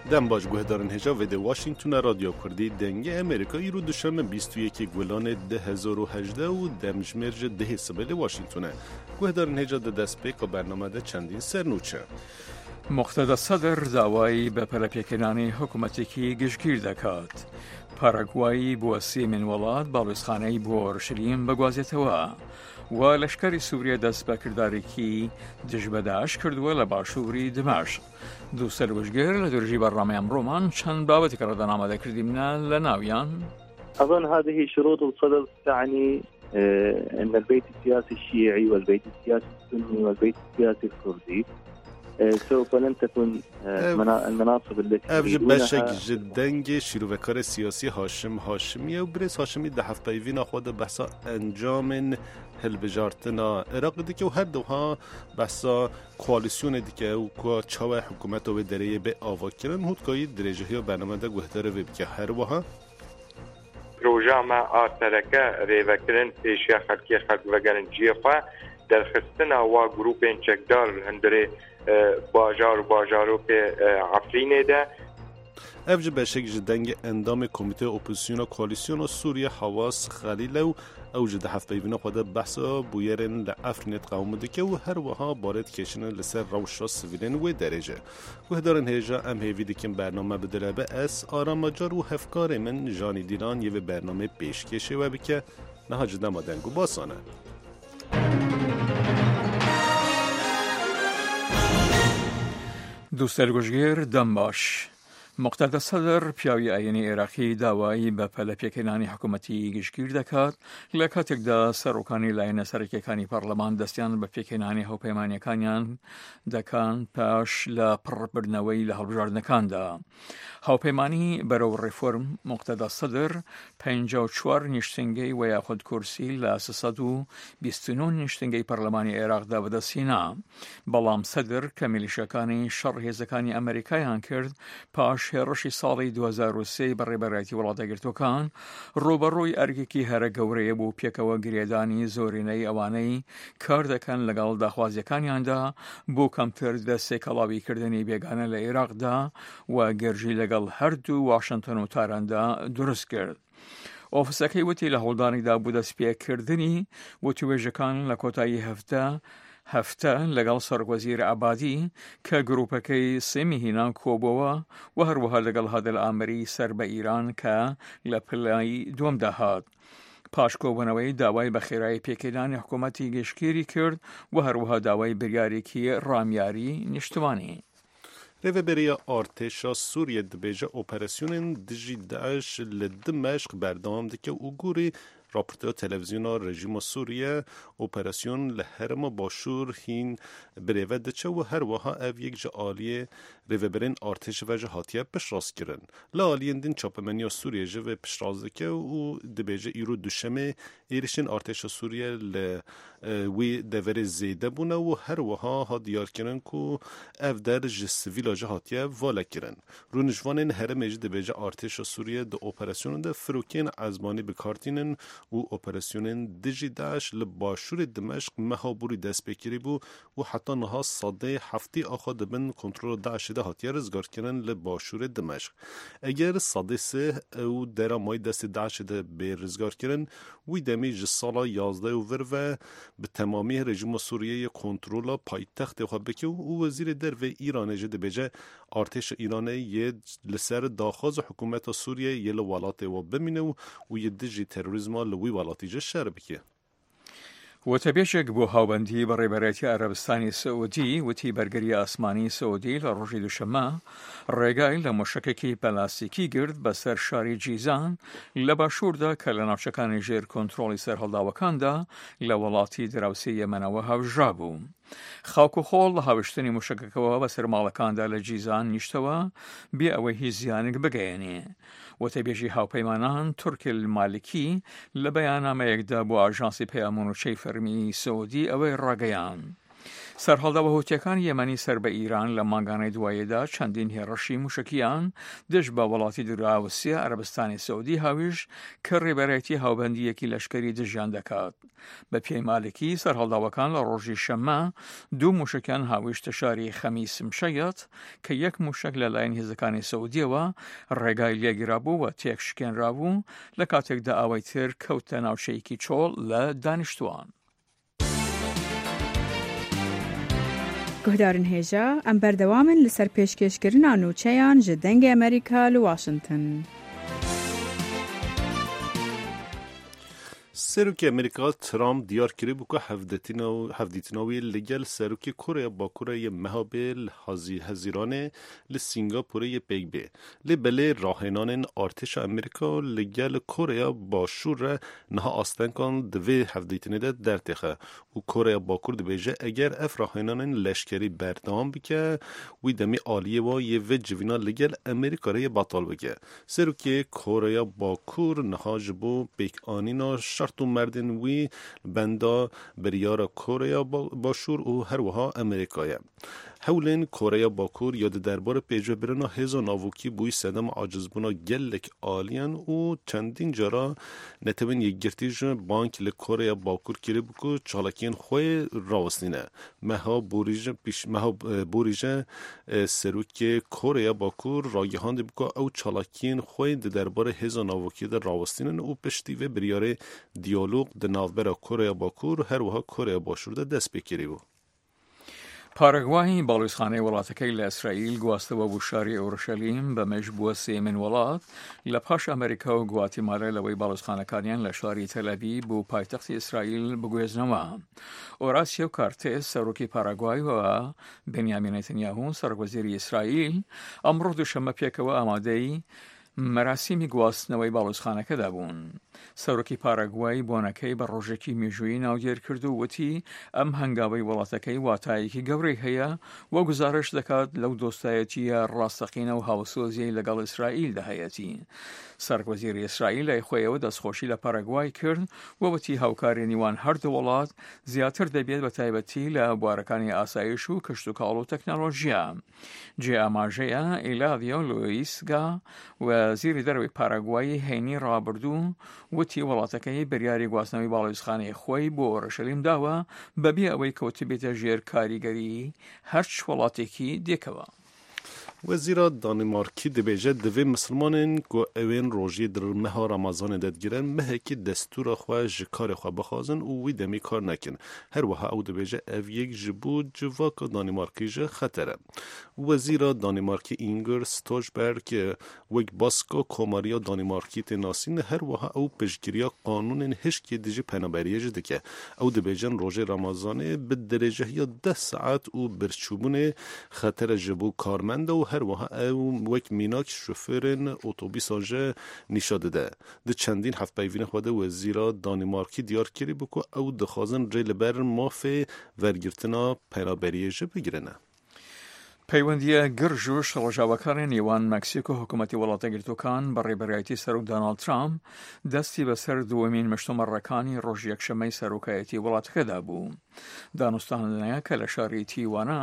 دم باش گوهدارن هجا و ده واشنگتون رادیو کردی دنگه امریکایی رو دوشنبه 21 گولان 2018 و دمجمرج ده سبل واشنگتونه گوهدارن هجا ده دست پیک و برنامه ده چندین سرنوچه مقتدى الصدر داوای به پلپیکنانی حکومتیکی گشتگیر دکات. پاراگوایی بوسی من ولاد باڵوێزخانەی بۆ ئۆڕشلیم بەگوازێتەوە و لەشکری سووریا دەست بە کردارێکی دژ بەداش کردووە لە باشووری دمەشق. دوو سەربژگەر لە دورژی بەڕامەی ئەمڕۆمان چەند بابەتێک ڕەدەن ئامادەکردیمە لە ناویان. أظن هذه شروط الصدر تعني أن البيت السياسي الشيعي والبيت السياسي السني والبيت السياسي الكردي سوف لن تكون المناصب التي افجب بشک جدنگ شیروکار سیاسی هاشمیه و بریس هاشمی ده هفته وینا خود بحثا انجام هلبجارتنا عراق دیگه و هر دوها بحثا کوالیسیون دیگه و که چاوه حکومت و دریه به آوا کرن هود که درجه های برنامه ده گوهداره وی بکه هر وها پروژه ما آترکه ریوکرن پیشی خلکی خلق وگرن جیخوا در خستنا و گروپین چکدار هندره باجارو که عفرینه ده افجه بشک جدنگ اندام کمیته اپوزیسیون و کوالیسیون و سوریه حواس خلیله و اوج ده هفته ایوینا خواده بحثا بویرن لعفرینت قوم دکه و هر وها بارد کشن لسر روشا سویلین و درجه و هدارن هیجا ام هیوی دکیم برنامه بدله به اس آرام جار و هفکار من جانی دیران یه برنامه پیشکشه و بکه نها جدا مادنگو باسانه دووسەرگوژگێر دەم باش. مقتدى الصدر پیاوی ئاینی عێراقی داوایی بە پەلەپێکێنانی حکوومەتی گشتگیر دەکات لە کاتێکدا سەرۆکانی لایەنە سەرەکیەکانی پەرلەمان دەستیان بە پێکێنانی هاوپەیمانیەکانیان دەکەن پاش لە پڕبردنەوەی لە هەڵبژاردنەکاندا. هاوپەیمانی بەرەو ڕێفۆرم مقتدى الصدر 54 نیشتنگەی و یاخود کورسی لە 329 نیشتنگەی پەرلەمانی عێراقدا بەدەستهێنا. بەڵام سەدر کە میلیشەکانی شەڕ هێزەکانی ئەمریکایان کرد پاش هێڕەشی ساڵی 2003 بەڕێبەرایەتی وڵاتەگرتوەکان ڕۆبەڕۆی ئەرگێکی هەرە گەورەیە بوو پێکەوە گرێدانی زۆرینەی ئەوانەی کار دەکەن لەگەڵ داخوازیەکانیاندا بۆ کەمتر دەستێکەڵاویکردنی بێگانە لە عێراقدا و گەرژی لەگەڵ هەردوو واشنگتن و تاراندا دروست کرد. ئۆفیسەکەی وتی لە هەوڵدانێکدا بوو دەستپێکردنی وتوێژەکان لە کۆتایی هەفتە لەگەڵ سەرۆکوەزیر عەبادی کە گروپەکەی سێمی هینان کۆبووە و هەروەها لەگەڵ هادل ئامەری سەر بە ئیران کە لە پلەی دووەمدا هات. پاش کۆبوونەوەی داوای بە خێرایی پێکێنانی حکوومەتی گشتگیری کرد و هەروەها داوای بریارێکی ڕامیاری نیشتوانی. ریوبریا آرتشا سوریه دبیجه اپراسیون دژی داعش لدمشق بردام دکه او گوری راپورتر تلویزیون رژیم سوریه اپراسیون لهرم باشور هین بریوه دچه و هر وها او یک جا آلیه ریوبرین آرتش و جهاتیه پشراز کرن. لآلیین دین چاپمنی سوریه جو پشراز دکه و دبیجه ایرو دوشمه ایرشین آرتش سوریه وی دوره زیده بونه و هر وها ها دیار کرن که او در جسویل جهاتیه والا کرن. رونجوان هرم اجده دبیجه آرتش سوریه ده اپراسیون ده فروکین عزمانی بکارتینن و اپراسیون دژی داعش لباشور دمشق مهابوری دست بکری بو و حتی نها صده هفتی آخا دبن کنترل داعش ده هاتیه رزگار کرن لباشور دمشق. اگر صده سه او در مای دست داعش ده به رزگار کرن وی دمیج سالا 11 و ور و به تمامی رژیم سوریه کنترل پایتخت خواه بکه و وزیر در و ایران جده بجه ارتش ایرانه یه لسر داخواز حکومت سوریه یه لوالات و بمینه و یه دژی تروریسم لوی والاتی جه شر بکه. وتەبێژێک بۆ هاوبەندی بە ڕێبەرەتی عەرەبستانی سەعودی وتی بەرگەری ئاسمانی سەعودی لە ڕۆژی دووشەممە ڕێگای لە مۆشەکێکی پەلاستیکی گرت بەسەر شاری جیزان لە باشووردا کە لە ناوچەکانی ژێر کۆنتڕۆڵی سەرهەڵداوەکاندا لە وڵاتی دراوسێ یەمەنەوە هاوژرا بوو. خاک و خۆڵ لە هاوشتنی مۆشەکەکەوە بەسەر ماڵەکاندا لە جیزان نیشتەوە بێ ئەوەی هیچ زیانێک بگەیەنێ. وتەبێژی هاوپەیمانان تورکیل مالکی لە بەیاننامەیەکدا بۆ ئاژانسی پەیامۆنوچەی فەرمی سەعودی ئەوەی ڕاگەیاند. سەرهەڵداوە هوتیەکان یەمەنی سەر بە ئیران لە مانگانەی دواییدا چەندین هێرشی موشکیان دژ بە وڵاتی دراوسیە عەرەبستانی سەعودی هاویش کە ڕێبەرایەتی هاوبەندیەکی لەشکری دژیان دەکات. بە پێی مالکی سەرهەڵداوەکان لە ڕۆژی شەممە 2 موشکیان هاویشتە شاری خەمیس مشەیەت کە 1 موشک لەلایەن هێزەکانی سەعودیەوە ڕێگای لێگیرابوو و تێک شکێنرابوو لە کاتێکدا ئەوەی تر کەوتە ناوچەیەکی چۆڵ لە دانیشتوان. گهدارن هێژە ئەم بەردەوامن لەسەر پێشکەشکردنا نوچەیان ji dengê Amerîka li Washington. سەرۆکی ئەمریکا ترامپ دیار کردی بوو کە هەفدیتناوی لەگەل سەرۆکی کۆریا باکوورە مەها بێ هەزیرانێ لە سینگاپۆرە پێک بێ لێ بەلێ ڕاهێنانên ئارتێشا ئەمریکا لەگەل کۆریا باشوورە نەها ئاستەنکان divê hevdîtinê de dertêxe û Koreya Bakur dibêje eger ev rahênanên leşkerî berdewam bike wî demê aliyê wa yê vê civîna ligel Amerîka re yê betal bike. Serokê Koreya Bakur niha ji bo pêkanîna şert û merdên wî benda biryara Koreya Başûr û her wiha Amerîkayê. Hewlên Koreya Bakur ya di derbarê pêşvebirina hêza navokî bûyî sedem acizbûna gelek aliyan û çendîn cara netewên yekgirtî ji bank li Koreya Bakur kirî bû ku çalakiyên xwe rawestîne. Meha borîje serokê Koreya Bakur ragihandî bû ku ew çalakiyên xwe di derbarê hêza navokî de rawestînin û piştî vê biryarê diyalog di navbera Koreya Bakur her wiha Koreya Başûr de dest pê kirî bû. پارەگوای باڵوێزخانەی وڵاتەکەی لە ئیسرائیل گواستەوە بۆ شاری ئەوروشەلیم بەمەش بووە سێمین وڵات لە پاش ئەمریکا و گواتیمالە لەوەی باڵوێزخانەکانیان لە شاری تەلەڤیڤ بۆ پایتەختی ئیسرائیل بگوێزنەوە. ئۆراسیۆ کارتێس سەرۆکی پاراگوایەوە بنیامین نێتەنیاهو سەرۆکوەزیری ئیسرائیل ئەمڕۆ دووشەممە پێکەوە ئامادەی مەراسیمی گواستنەوەی باڵوێزخانەکەدا بوون. سەرۆکی پاراگوای بۆنەکەی بە ڕۆژێکی مێژوویی ناودێر کرد و وتی ئەم هەنگاوەی وڵاتەکەی واتایەکی گەورەی هەیە وە گزارش دەکات لەو دۆستایەتیە ڕاستەقینە و هاوسۆزیەی لەگەڵ ئیسرائیل دەهەیەتی. سەرۆکوەزیری ئیسرائیل لای خۆیەوە دەستخۆشی لە پاراگوای کرد وەوتی هاوکاری نێوان هەردوو وڵات زیاتر دەبێت بە تایبەتی لە بوارەکانی ئاسایش و کەشت و کاڵ و تەکنۆلۆژیا. جێ ئاماژەیە ئیلادیۆ لوئیسگا وەزیری دەرەوەی پاراگوایی هەینی ڕابردوو وتی وڵاتەکەی بریاری گواستنەوەی باڵوێزخانەی خۆی بۆ ئۆرشەلیم داوە بەبێ ئەوەی کەوت بێتە ژێر کاریگەری هەرچ وڵاتێکی دێکەوە. وزیرا دانمارکی دبیجه دوی مسلمانین که اوین روژی در مها رمضان دادگیرن مهکی دستور خواه جکار خواه بخوازن و وی دمی کار نکن. هر وها او دبیجه او یک جبود جواک دانمارکی جه خطره. وزیرا دانمارکی اینگر ستوشبرگ وک باسکا کماریا دانمارکی تناسین هر وها او پشگیریا قانون هشکی دیجی پنابریه جده که او دبیجن روژی رمضانه به درجه یا 10 ساعت و برچوبون خطر جبو کارمنده و هر وها او وک میناک شوفرن اتوبیس جه نشاده ده. ده چندین هفت پیوین خواده وزیرا دانمارکی دیار کری بکو او دخوازن ریل بر مافه ورگرتنا پنابریه جه بگیرنه. پەیوەندیە گرژ و شەڕۆژاوەکانی نێوان مەکسیک و حکوومەتی وڵاتەگرتوەکان بە ڕێبەرایەتی سەرۆک دۆناڵد ترامپ دەستی بەسەر دووەمین مشتومەڕەکانی ڕۆژ یەکشەمەی سەرۆکایەتی وڵاتەکەدا بوو. دانوستانەیە کە لە شاری تیوانە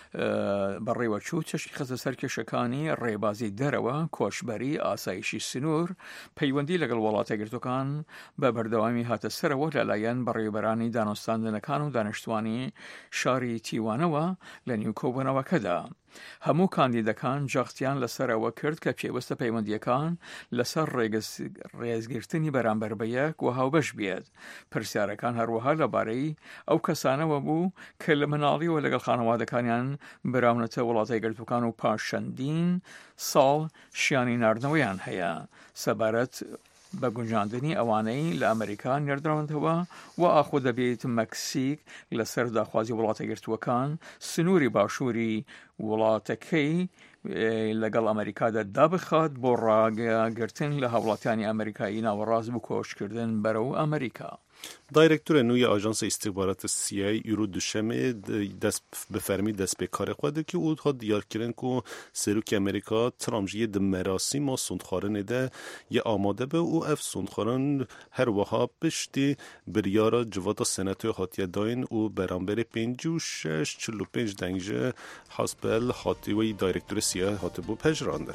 بەڕێوەچوو چشکی خستە سەر کێشەکانی ڕێبازی دەرەوە کۆچبەری ئاسایشی سنوور پەیوەندی لەگەڵ وڵاتەگرتوەکان بە بەردەوامی هاتە سەرەوە لەلایەن بەڕێوەبەرانی دانوستاندنەکان و دانیشتوانی شاری تیوانەوە لە نیوکۆبوونەوەکەدا. هەموو کاندیدەکان جەختیان لەسەرەوە کرد کە پێوەستە پەیوەندیەکان لەسەر ڕێزگرتنی بەرامبەر بە یەک و هاوبەش بێت. پرسیارەکان هەروەها لەبارەی ئەو کەسانەوە بوو کە لە مناڵیەوە لەگەڵ خانەوادەکانیان براونەتە وڵاتە یەکگرتوەکان و پاش چەندین ساڵ شیانی ناردنەوەیان هەیە سەبارەت بە گونجاندنی ئەوانەی لە ئەمریکا نێردراونەتەوە و ئاخۆ دەبێت مەکسیک لەسەر داخوازی وڵاتەگرتووەکان سنووری باشووری وڵاتەکەی لەگەڵ ئەمریکادا دابخات بۆ ڕاگەگرتن لە هاوڵاتیانی ئەمریکایی ناوەڕاست بوو کۆچکردن بەرەو ئەمریکا. دایرکتور نوی آژانس استخبارات CIA یورو دوشمه دست بفرمی دست به کار خود که او ها دیار کردن که سروک امریکا ترامجی د مراسم و سندخارن ده یه آماده به او اف سندخارن هر وها پشتی بریارا جواتا سنتوی هاتیه داین او برانبر 56-45 دنگجه حسبل هاتیوی دایرکتور CIA هاتبو پجراندن.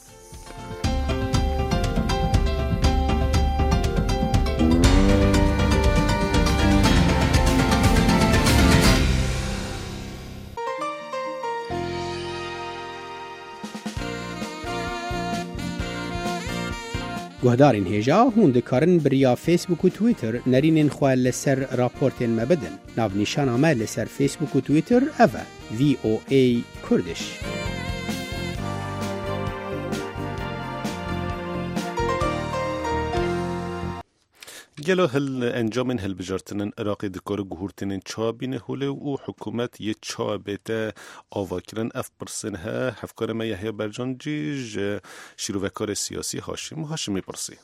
گهدارین هیجا هوندکارن بریا فیسبوک و تویتر نرینن خواه لسر راپورتین مبدن. ناو نیشان آمه لسر فیسبوک و تویتر اوه VOA کردش. گلو هل انجامن هل بجارتنن عراقی دکار گهورتنن چابین هوله و حکومت یه چابت آواکرن اف برسن ها حفکار ما یحیی برجان جیج شیروکار سیاسی هاشمی برسی.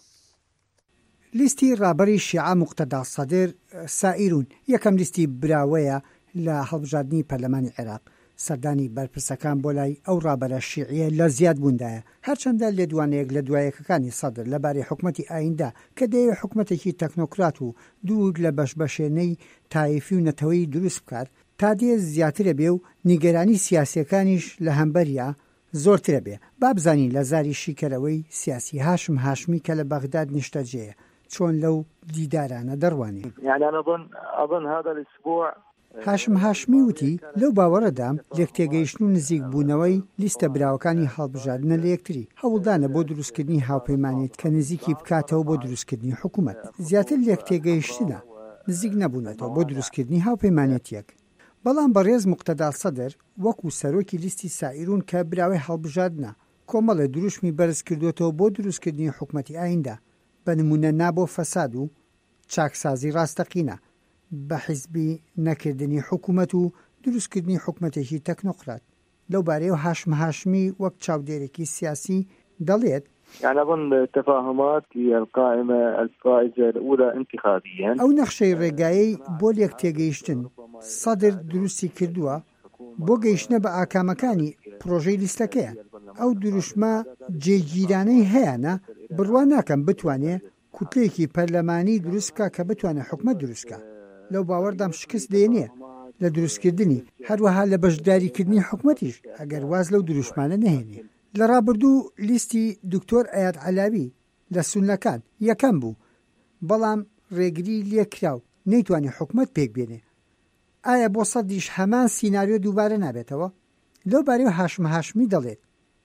لیستی رابری شیعه مقتدا صدر سائرون یکم لیستی براویه لحلبجادنی پرلمان عراق. سردانی برپرسەکان بۆ لای ئەو ڕابەرە شیعیە لە زیاد بووندایە هەرچەندە لێدوانەیەک لە دوایەکەکانی سەدر لەبارەی حکومەتی ئایندا کە دەیەوێت حکومەتێکی تەکنۆکرات و دوور لە بەشبەشێنەی تایفی و نەتەوەی دروست بکات تا دێ زیاترە بێ و نیگەرانی سیاسیەکانیش لە هەمبەریا زۆرترە بێ با بزانین لە زاری شیکەرەوەی سیاسی هاشم هاشمی کە لە بەغداد نیشتەجێیە چۆن لەو دیدارانە دەڕوانێ. يعني أنا أظن هذا الأسبوع هاشم هاشمی وتی لەو باوەڕەدام لێکتێگەیشتن و نزیک بوونەوەی لیستە براوەکانی هەڵبژاردنە لە یەکتری هەوڵدانە بۆ دروستکردنی هاوپەیمانیت کە نزیکی بکاتەوە بۆ دروستکردنی حکوومەت زیاتر لێکتێگەیشتنە نزیک نەبوونەتەوە بۆ دروستکردنی هاوپەیمانەتیەک بەڵام بەڕێز مقتەدا سەدر وەکو سەرۆکی لیستی سائرون کە براوەی هەڵبژاردنە کۆمەڵە دروشمی بەرز کردوێتەوە بۆ دروستکردنی حکومەتی ئایندا بە نمونە نابۆ فەساد و چاکسازی ڕاستەقینە بە حیزبی نەکردنی حکوومەت و دروستکردنی حکومەتێکی تەکنۆقرات لەو بارەیە هاشم هاشمی وەک چاودێرێکی سیاسی دەڵێت يعني أظن التفاهمات هي القائمة الفائزة الأولى انتخابيا ئەو نەخشەی ڕێگایەی بۆ لێکتێگەیشتن سەدر دروستی کردووە بۆ گەیشتنە بە ئاکامەکانی پرۆژەی لیستەکەیە ئەو دروشمە جێگیرانەی هەیەە بڕوا ناکەم بتوانێت کوتلەیەکی پەرلەمانی دروستکە کە بتوانێت حکومەت دروستکە لەو باوەڕدام شکست دێنێ لە دروستکردنی هەروەها لە بەشداریکردنی حکومەتیش ئەگەر واز لەو دروشمانە نەهێنێ لە ڕابردوو لیستی دکتۆر ئایاد عەلاوی لە سونەکان یەکەم بوو بەڵام ڕێگری لێکراو نەیتوانی حکومەت پێک بێنێ ئایا بۆ سەدیش هەمان سیناریۆ دووبارە نابێتەوە لەو بارەیە هاشم هاشمی دەڵێت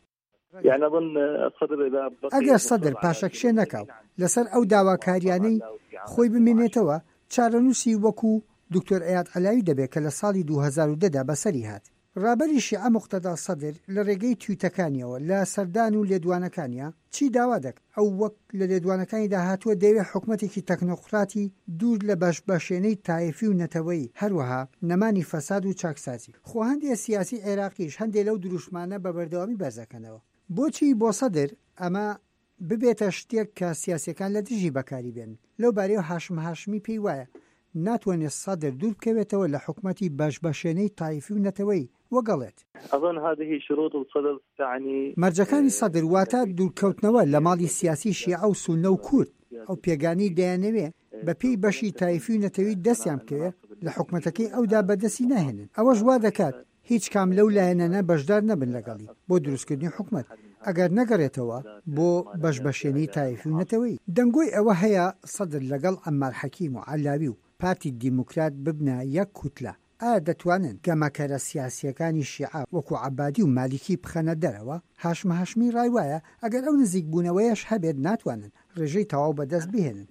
ئەگەر سەدر پاشەکشێ نەکاو لەسەر ئەو داواکاریانەی خۆی بمێنێتەوە چارەنووسی وەکو دکتۆر ئایاد عەلاوی دەبێت کە لە ساڵی 2010دا بەسەری هات ڕابەری شیعە مقتەدا سەدر لە ڕێگەی تویتەکانیەوە لە سەردان و لێدوانەکانیە چی داوا دەکات ئەو وەک لە لێدوانەکانی داهاتووە دەیەوێت حکومەتێکی تەکنۆقراتی دوور لە بەشبەشێنەی تایفی و نەتەوەی هەروەها نەمانی فەساد و چاکسازی خۆ هەندێک سیاسی عێراقیش هەندێک لەو دروشمانە بە بەردەوامی بەرزەکەنەوە بۆچی بۆ سەدر ئەمە ببێتە شتێک کە سیاسیەکان لە دژی بەکاری بێن لەو بارەیە هاشم هاشمی پێی وایە ناتوانێت سەدر دوور بکەوێتەوە لە حکومەتی بەشبەشێنەی تایفی و نەتەوەی وەگەڵێت مەرجەکانی سەدر واتە دوورکەوتنەوە لە ماڵی سیاسی شیعە و سونە و کورد ئەو پێگانی دەیانەوێ بە پێی بەشی تایفی و نەتەوەی دەستیان بکەوێ لە حکومەتەکەی ئەودا بەدەستی ناهێنن ئەوەش وا دەکات هیچ کام لەو لایەنانە بەشدار نەبن لەگەڵی بۆ دروستکردنی حکومەت ئەگەر نەگەڕێتەوە بۆ بەشبەشێنەی تایفی و نەتەوەی دەنگۆی ئەوە هەیە سەدر لەگەڵ عەمار حەکیم و عەلاوی و پارتی دیموکرات ببنە یەک کوتلە ئایا دەتوانن گەمەکەرە سیاسیەکانی شیعە وەکو عەبادی و مالیکی بخەنە دەرەوە هاشم هاشمی ڕای وایە ئەگەر ئەو نزیک بوونەوەیەش هەبێت ناتوانن ڕێژەی تەواو بەدەست بهێنن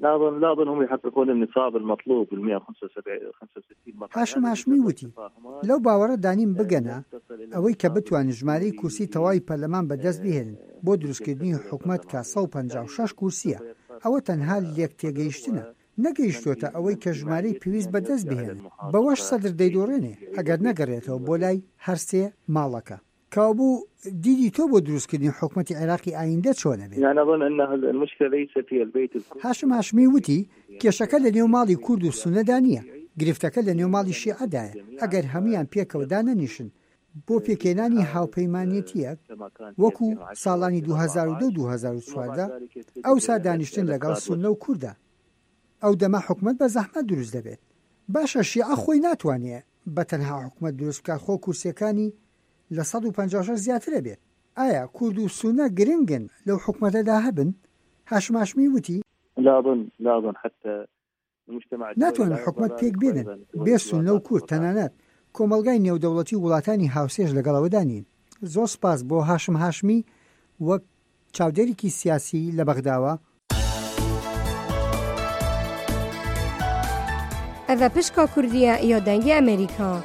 هاشم هاشمی وتی لەو باوەڕە دانیم بگەنە ئەوەی کە بتوانن ژمارەی کورسی تەواوی پەرلەمان بەدەست بهێنن بۆ دروستکردنی حکومەت کە 156 کورسیە ئەوە تەنها لێکتێگەیشتنە نەگەیشتوتە ئەوەی کە ژمارەی پێویست بەدەست بهێنن بەوەش سەدر دەیدۆڕێنێ ئەگەر نەگەڕێتەوە بۆ لای هەرسێ ماڵەکە كابو دیدی تۆ بۆ دروستکردنی حکوومەتی عێراقی ئایندە چۆنە بێت؟ يعني أظن أن المشكلة ليست في البيت هاشم هاشمی وتی کێشەکە لە نێو ماڵی کورد و سونەدا نییە، گرفتەکە لە نێو ماڵی شیعەدایە. ئەگەر هەمویان پێکەوە دانەنیشن بۆ پێکێنانی هاوپەیمانیەتیەک وەکو ساڵانی 2002 و 2014 ئەوسا دانیشتن لەگەڵ سونە و کووردە، ئەو دەما حکومت بە زەحمەت دروست دەبێت. باشە شیعە خۆی ناتوانێت بە تەنها حکومت دروست بکات، خۆ کورسیەکانی لە 156 زیاترە بێت. ئایا کورد و سونە گرنگن لەو حکومەتەدا هەبن؟ هاشم هاشمی وتی لا أظن حتى المجتمع ناتوانن حکومت پێک بێنن بێ سونە و کورد، تەنانەت کۆمەلگای نێودەوڵەتی وڵاتانی هاوسێژ لەگەڵەوەدا نین. زۆر سپاس بۆ هاشم هاشمی وەک چاودێرێکی سیاسی لە بەغداوە. ئەڤە پشکا کوردیە یا دەنگی ئەمریکا.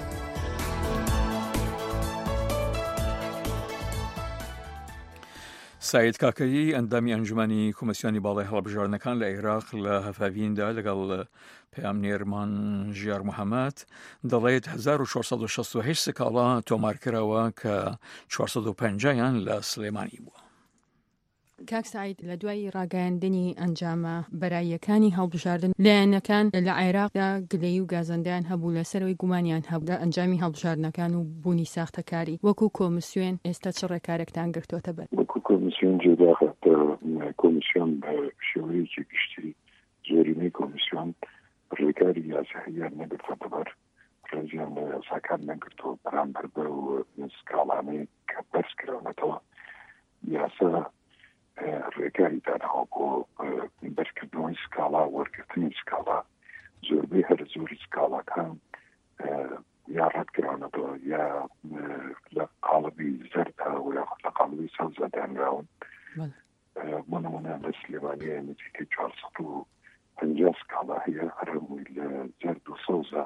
سعید کاکەیی ئەندامی ئەنجومەنی کۆمسیۆنی باڵای هەڵبژاردنەکان لە عێراق لە هەفاویندا لەگەڵ پەیامنێرمان ژیار محەممەد دەڵێت 1468 سکاڵا تۆمارکراوە کە 450یان لە سلێمانی بووە. کاک سعید لە دوای ڕاگەیاندنی ئەنجامە بەراییەکانی هەڵبژاردن لایەنەکان لە عێراقدا گلەیی و گازەندەیان هەبوو لەسەرەوەی گومانیان هەبوو لە ئەنجامی هەڵبژاردنەکان و بوونی ساختەکاری. وەکو کۆمسیۆن ئێستا چ ڕێکارێکتان گرتووەتە بەر؟ وەکو کۆمسیۆن جێداخەتە کۆمسیۆن بە شێوەیەکی گشتی زۆرینەی کۆمسیۆن ڕێکاری یاساییان نەگرتووەتە بەر، ڕێزیان لە یاساکان نەگرتووە بەرامبەر بەو سکاڵانەی کە بەرز کراونەتەوە. یاسا ڕێگاری داناوە بۆ بەرکردنەوەی سکاڵا، وەرگرتنی سکاڵا. زۆربەی هەر زۆری سکاڵاکان یا ڕەتکراونەتەوە یا لە قاڵبی زەرداوە یا لە قاڵبی سەوزە دانراون. بۆ نمونە لە سلێمانیە نزیکەی 450 سکاڵا هەیە، هەرمووی لە زەرد و سەوزە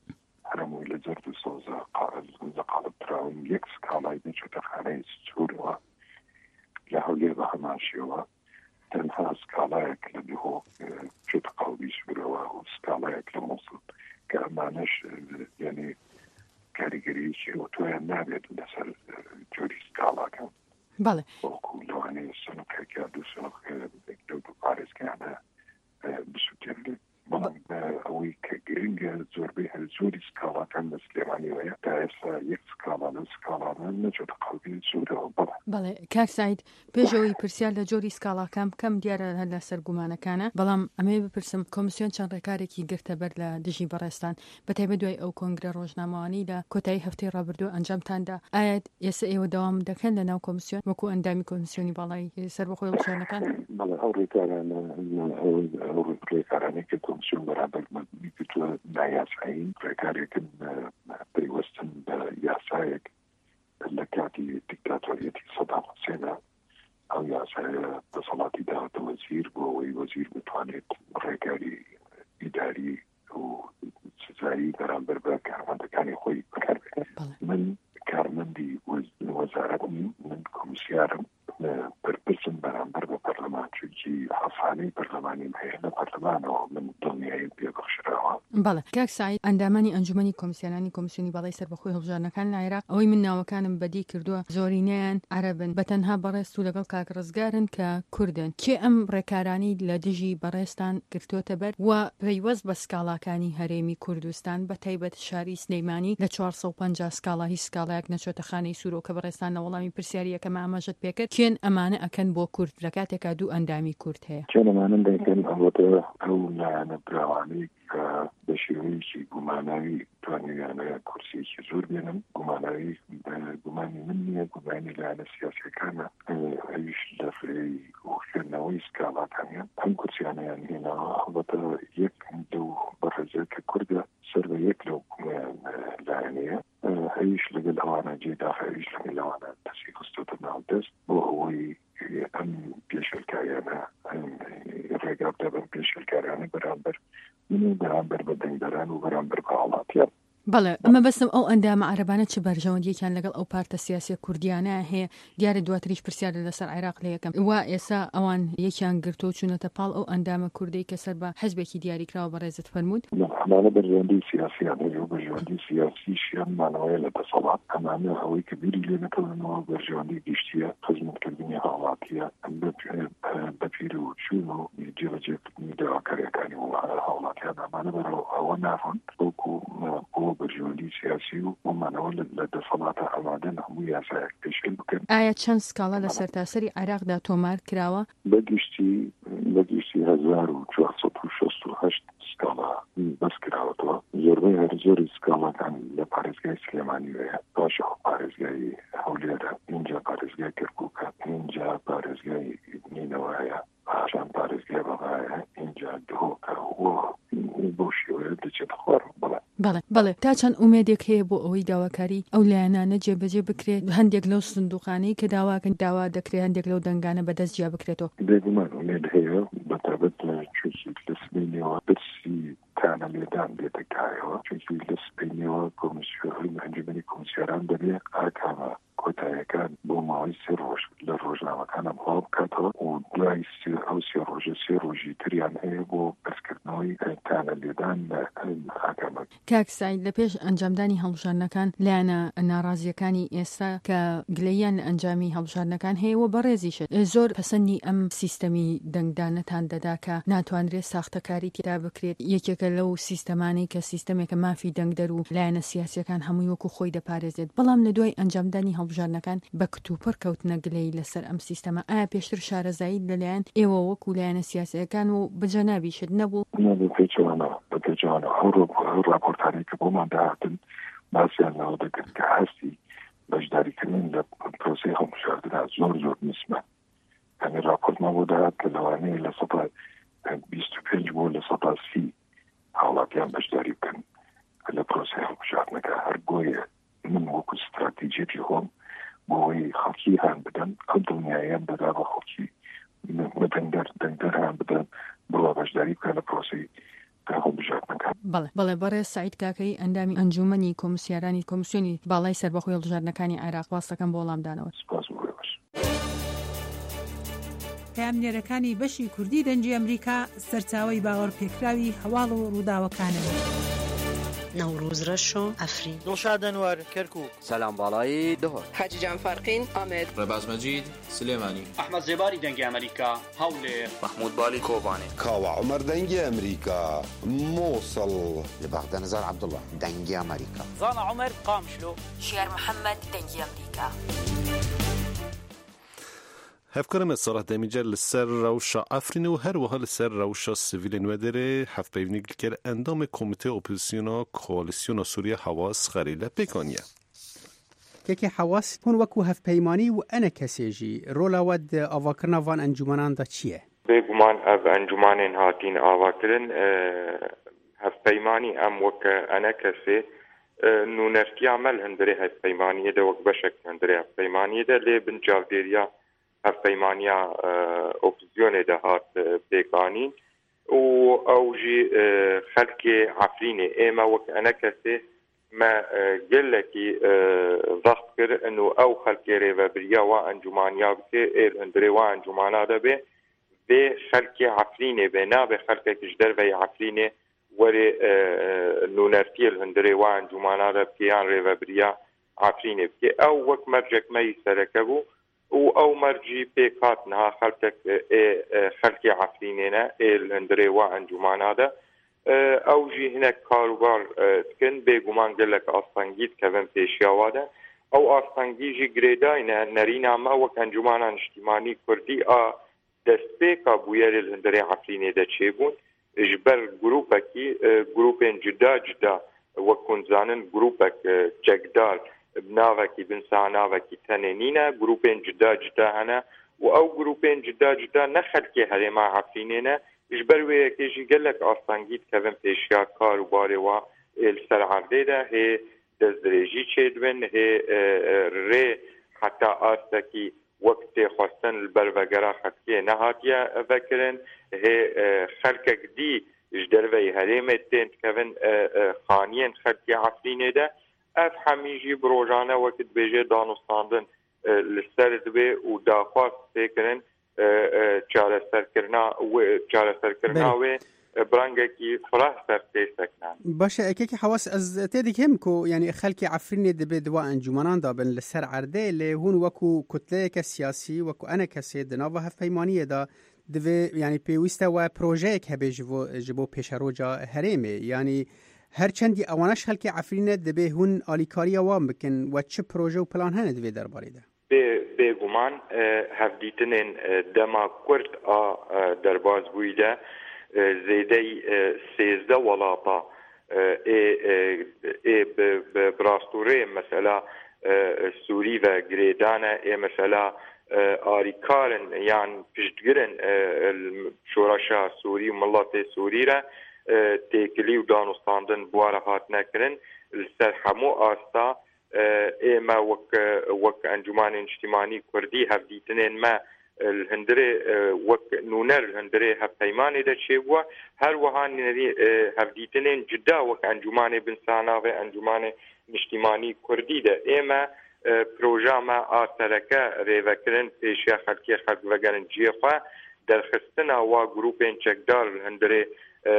لە قاڵب دراون. یەک سکاڵای نەچۆتە خانەی سوورەوە لە هەولێر بە هەمان شێوە. تەنها سکاڵایەک لە دیهۆ چێتە قاڵبی سوورەوە و سکاڵایەک لە مۆسڵ کە ئەمانەش یعنی کاریگەریەکی ئۆتۆیان نابێت لەسەر جۆری سکاڵاکەن. بەڵێ وەکو لەوانەیە سنوقێکە دوو سنوق لەو دوو پارێزگانە بسووتێن. بەڵام ئەوەی کە گرنگە زۆربەی هەر زۆری سکاڵاکان لە سلێمانیەوەیە تا ئێستا یەک سکاڵا لە سکاڵانە نەچۆتە قاڵبی سوورەوە. بەڵێ کاک سعید پێشەوەی پرسیار لە جۆری سکاڵاکان بکەم دیارە هەر لەسەر گومانەکانە، بەڵام ئەمێ بپرسم کۆمسیۆن چەند ڕێکارێکی گرتە بەر لە دژی بەڕێستان بەتایبەت دوای ئەو کۆنگرە ڕۆژنامەوانی لە کۆتایی هەفتەی ڕابردوو ئەنجامتاندا. ئایا ئێستا ئێوە دەوام دەکەن لە ناو کۆمسیۆن وەکو ئەندامی کۆمسیۆنی باڵای سەربەخۆی هەڵبژاردنەکان؟ بەڵێ ئەو ڕێکارانەی کە کۆمسیۆن بەرامبەر کردووە نایاسایی ڕێکارێکن پەیوەستن بە یاسایەک لە کاتی دیکتاتۆریەتی سەدام حوسێنە. ئەو یاسایە دەسەڵاتی داوەتە وەزیر بۆ ئەوەی وەزیر بتوانێت ڕێکاری ئیداری و سزایی بەرامبەر بە کارمەندەکانی خۆی بەکاربێت. من کارمەندی وەزارەتم، من کۆمسیارم، بەرپرسم بەرامبەر بە پەرلەمان، چونکی حەفانەی پەرلەمانیم هەیە لە پەرلەمانەوە من دڵنیاییم پێبەخشراوە. بەڵێ کاک سعید ئەندامانی ئەنجومەنی کۆمسیۆنانی کۆمسیۆنی باڵای سەربەخۆی هەڵبژاردنەکان لە عێراق ئەوەی من ناوەکانم بەدی کردووە زۆرینەیان عەرەبن، بەتەنها بەڕێست و لەگەڵ کاک ڕزگارن کە کوردن. کێ ئەم ڕێکارانی لە دژی بەڕێستان گرتوۆتە بەر و پەیوەست بە سکاڵاکانی هەرێمی کوردستان بەتایبەت شاری سلەیمانی لە 450 سکاڵا هیچ سکاڵایەک نەچۆتە خانەی سوورەوە کە بەڕێستان لە وەڵامی پرسیاریەکە ئاماژەت پێکرد کێن ئەمانە ئەکەن بۆ کورد لە کاتێکا دوو ئەندامی کورد هەیە؟ کێن ئەمانە دەکەن ئەوەتە ئەو لایەنە براوانەی کە بە شێوەیەکی گوماناوی توانیانە کورسیەکی زۆر بێنن. گومانی من نییە، گومانی لایەنە سیاسیەکانە. ئەویش لە فێی خوێندنەوەی سکاڵاکانیان ئەم کورسیانەیان هێناوە. ئەڵبەتە یەک لەو بەڕێزە کە کوردە سەر بە یەک لەو لایەنەیە، ئەویش لەگەڵ ئەوانە جێداخە، ئەویش لەگەڵ ئەوانە دەستی خستۆتە ناو دەست بۆ ئەوەی ئەم پێشەرکاریانە ڕێگا بدەن پێشەرکاریانە بەرامبەر بەرامبەر بە دەنگدەران و بەرامبەر بە هاوڵاتیان. بەڵێ ئەمە بەسم ئەو ئەندامە عەرەبانە چ بەرژەوەندیەکیان لەگەڵ ئەو پارتە سیاسی کوردیانە هەیە دیارە دواتریش پرسیار لەسەر عێراق لە یەکەم وا ئێستا ئەوان یەکیان گرتو چوونەتە پاڵ ئەو ئەندامە کوردی کە سەر بە حزبێکی دیاریکراوە بەڕێزت فەرموود ئەمانە بەرژەوەندی سیاسیان هەیە و بەرژەوەندی سیاسیشیان مانەوەیە لە دەسەڵات ئەمانە ئەوەی کە بیری لێ نەکەونەوە بەرژەوەندی گشتیە خزمەتکردنی هاوڵاتیە بەپیر و چوون و جێبەجێکردنی داواکاریەکانی هاوڵاتیان ئەمانە بەرەوە ئەوە نافۆن وەکو بۆ بەرژەوەندی سیاسی و بۆمانەوە لە دەسەڵاتە ئەمادەن هەموو یاسایەک پێشێل بکەن. ئایا چەند سکاڵا لە سەرتاسەری عێراقدا تۆمار کراوە؟ بەگشتی 1468 سکاڵا بەس کراوەتەوە. زۆربەی هەر زۆری سکاڵەکان لە پارێزگای سلێمانیوەیە، پاشەوە پارێزگای هەولێرە، اینجا پارێزگای کەرکووکە، اینجا پارێزگای نینەوەیە، پاشان پارێزگای بەغایە، اینجا دهۆکە بۆ شێوەیە دەچێت خوار. بەڵێ تا چەند ئومێدێک هەیە بۆ ئەوەی داواکاری ئەو لایەنانە جێبەجێ بکرێت هەندێک لەو سندوقانەی کە داواکەن داوا دەکرێت هەندێک لەو دەنگانە بەدەست جیا بکرێتەوە؟ بێگومان ئومێد هەیە بەتابەت چونکی لە سبەینەوە برسی تانە لێدان بێتەکایەوە چونکی لە سبەینەوە کۆمیسیۆنی ئەنجومەنی کۆمیسیۆران دەبێت ئاکامە کۆتاییەکان بۆ ماوەی 3 ڕۆژ لە ڕۆژنامەکانە بڵاو بکاتەوە و دوای ئەو 3 ڕۆژی تریان هەیە بۆ بەرزکردنەوەی تانە لێدان لە ئاکامە. کاک سعید لە پێش ئەنجامدانی هەڵبژاردنەکان لایەنە ناڕازیەکانی ئێستا کە گلەییان لە ئەنجامی هەڵبژاردنەکان هەیە و بەڕێزیشت زۆر پەسەندی ئەم سیستەمی دەنگدانەتان دەدا کە ناتوانرێت ساختەکاری تێدا بکرێت یەکێکە لەو سیستەمانی کە سیستەمێکە مافی دەنگدەر و لایەنە سیاسیەکان هەمووی وەکو خۆی دەپارێزێت بەڵام لە دوای ئەنجامدانی هەڵبژاردنەکان بە کتوپڕ کەوتنە گلەی لەسەر ئەم سیستەمە ئایا پێشتر شارەزایی لەلایەن ئێوە وەکو لایەنە سیاسیەکان و بجەنابیشت نەبوو؟ پێچوانە هەڕ راپۆرتانی کە بۆمان داهاتن باسییان لەوە دەکرد کە هەستی بەشداریکردن لە پرۆسەی هەڵبژاردنە زۆر نسمە ئەمێ راپۆرتمان بۆ داهات کە لەوانەیە لە 25 بۆ لە 30 هاوڵاتیان بەشداری بکەن لە پرۆسەی هەڵبژاردنەکە هەرگۆیە من وەکو استراتیجێتی خۆم بۆەوەی خەڵکی هەان بدەن ئەو دڵنیاییان دەدا بە خەڵکی دەنگدەر هەان بدەن بڵا بەشداری بکەن لە پرۆسەی بەڵێ بەڕێز سعید کاکەی ئەندامی ئەنجومەنی کۆمسیارانی کۆمسیۆنی باڵای سەربەخۆی هەڵبژاردنەکانی عێراق واستەکەم بۆ وەڵامدانەوە. پامنێرەکانی بەشی کوردی دەنجی ئەمریکا سەرچاوی باوەڕ پێکراوی هەواڵ و ڕووداوەکانن. نوروز رشو افرین دڵشاد ئەنوار کەرکووک سەلام باڵایی دهۆر حاجی جان فارقین ئامێد ڕێباز مەجید سلێمانی ئەحمەد زێباری دەنگی ئەمریکا هەولێر محمود بالی کۆبانێ کاوە عومەر دەنگی ئەمریکا مووسڵ لە بەغداد نەزار عەبدوڵڵا دەنگی ئەمریکا زانا عومەر قامشلۆ شێر محەممەد دەنگی ئەمریکا. هەفکەرم سەڵات دەمیجار لەسەر ڕەوشە ئەفرین و هەروەها لەسەر ڕەوشە سڤیلên we derê hevpeyvînî kir endamê Komîtê Opozîsyona Koalîsyona Sûriya Hewas xerî li pêkaniye. Kekê Hewas hûn wekû hevpeymanî û ene kesê jî rola we di avakirina van encûmenan da çi ye? Bêguman ev encûmanên hatîn avakirin hevpeymanî em weke ene kesê nûnertiya me li hundirê hevpeymaniyê de wek beşek hundirê hevpeymaniyê de lê bin çavdêriya hevpeymaniya opozîsyonê de hat pêkanîn û ew jî xelkê Efrînê ême wek ene kesê me gelekî vext kir û ew xelkê rêveberiya wa encûmaniya bike êr hundirê wa encûmana de bê vê xelkê Efrînê bê nabe xelkekî ji derveyê Efrînê werê nûnertiyê li hundirê wa encûmana de bike yan rêveberiya Efrînê bike ew wek mercek me yî sereke bû û ew mercî pêk hatiniha xelkek xelkê Efrînê ne ê li hundirê wa encûmana de ew jî hinek karûbar dikin bêguman gelek astengî dikevin pêşiya wa de ew astengî jî girêdayîne nerîna me wek encûmana niştîmanî Kurdî a destpêka bûyerê li hundirê Efrînê de çêbûn ji ber grûpên cida wek hûn zanin grûpek çekdar navekî binsa navekî tenê nîne grûpên cida hene û ew grûpên cida ne xelkê herêma Efrînê ne ji ber wê yekê jî gelek astengî dikevin pêşiya kar û barê wa li ser erdê de hê destdirêjî çêdibin hê rê heta astekî wek têxwestin li ber vegera xelkê nehatiye vekirin hê xelkek dî جدروي هريمتين كفن خانين خلقي عفرين ده اف هميجي بروجانا وقت بيجي دانوستاندن لسرد بي ودافاس تكرن چاره سرکرنا و برانگکی فرح سر تیسکنن باشه اکی حواس از تیدی هم کو یعنی خلکی عفرینی دبی دوا انجمنان دابن لسر عرده لی هون وکو کتله که سیاسی وکو انا کسی دناوه هفیمانیه دا دوی یعنی پیوسته و پروژه که هبه جبو پیشروجا هریمه یعنی هر چندی اوانش خلکی عفرینه دبی هون آلیکاری وام بکن و چه پروژه و پلان هنه دوی در باری ده؟ بگمان هفدیتنین دما کرد درباز بویده زیده 13 ولاتا براستوره مثلا سوری و گریدانه مثلا آریکارن یعنی پشتگرن شورشا سوری و ملت سوری را تکلی و دانستاندن بواره هات نکرن لسر همو آستا ما وك انجمان اجتماعي كردي هفديتنين ما الهندري وك نونر الهندري هفيماني ده شيء هر وهان هفديتنين جدا وك انجمان بنسانا و انجمان اجتماعي كردي ده ما بروجرام اتركا ريفكرن بيشا خلقي خلق وگرن جيفا در خستنا و گروپين چکدار الهندري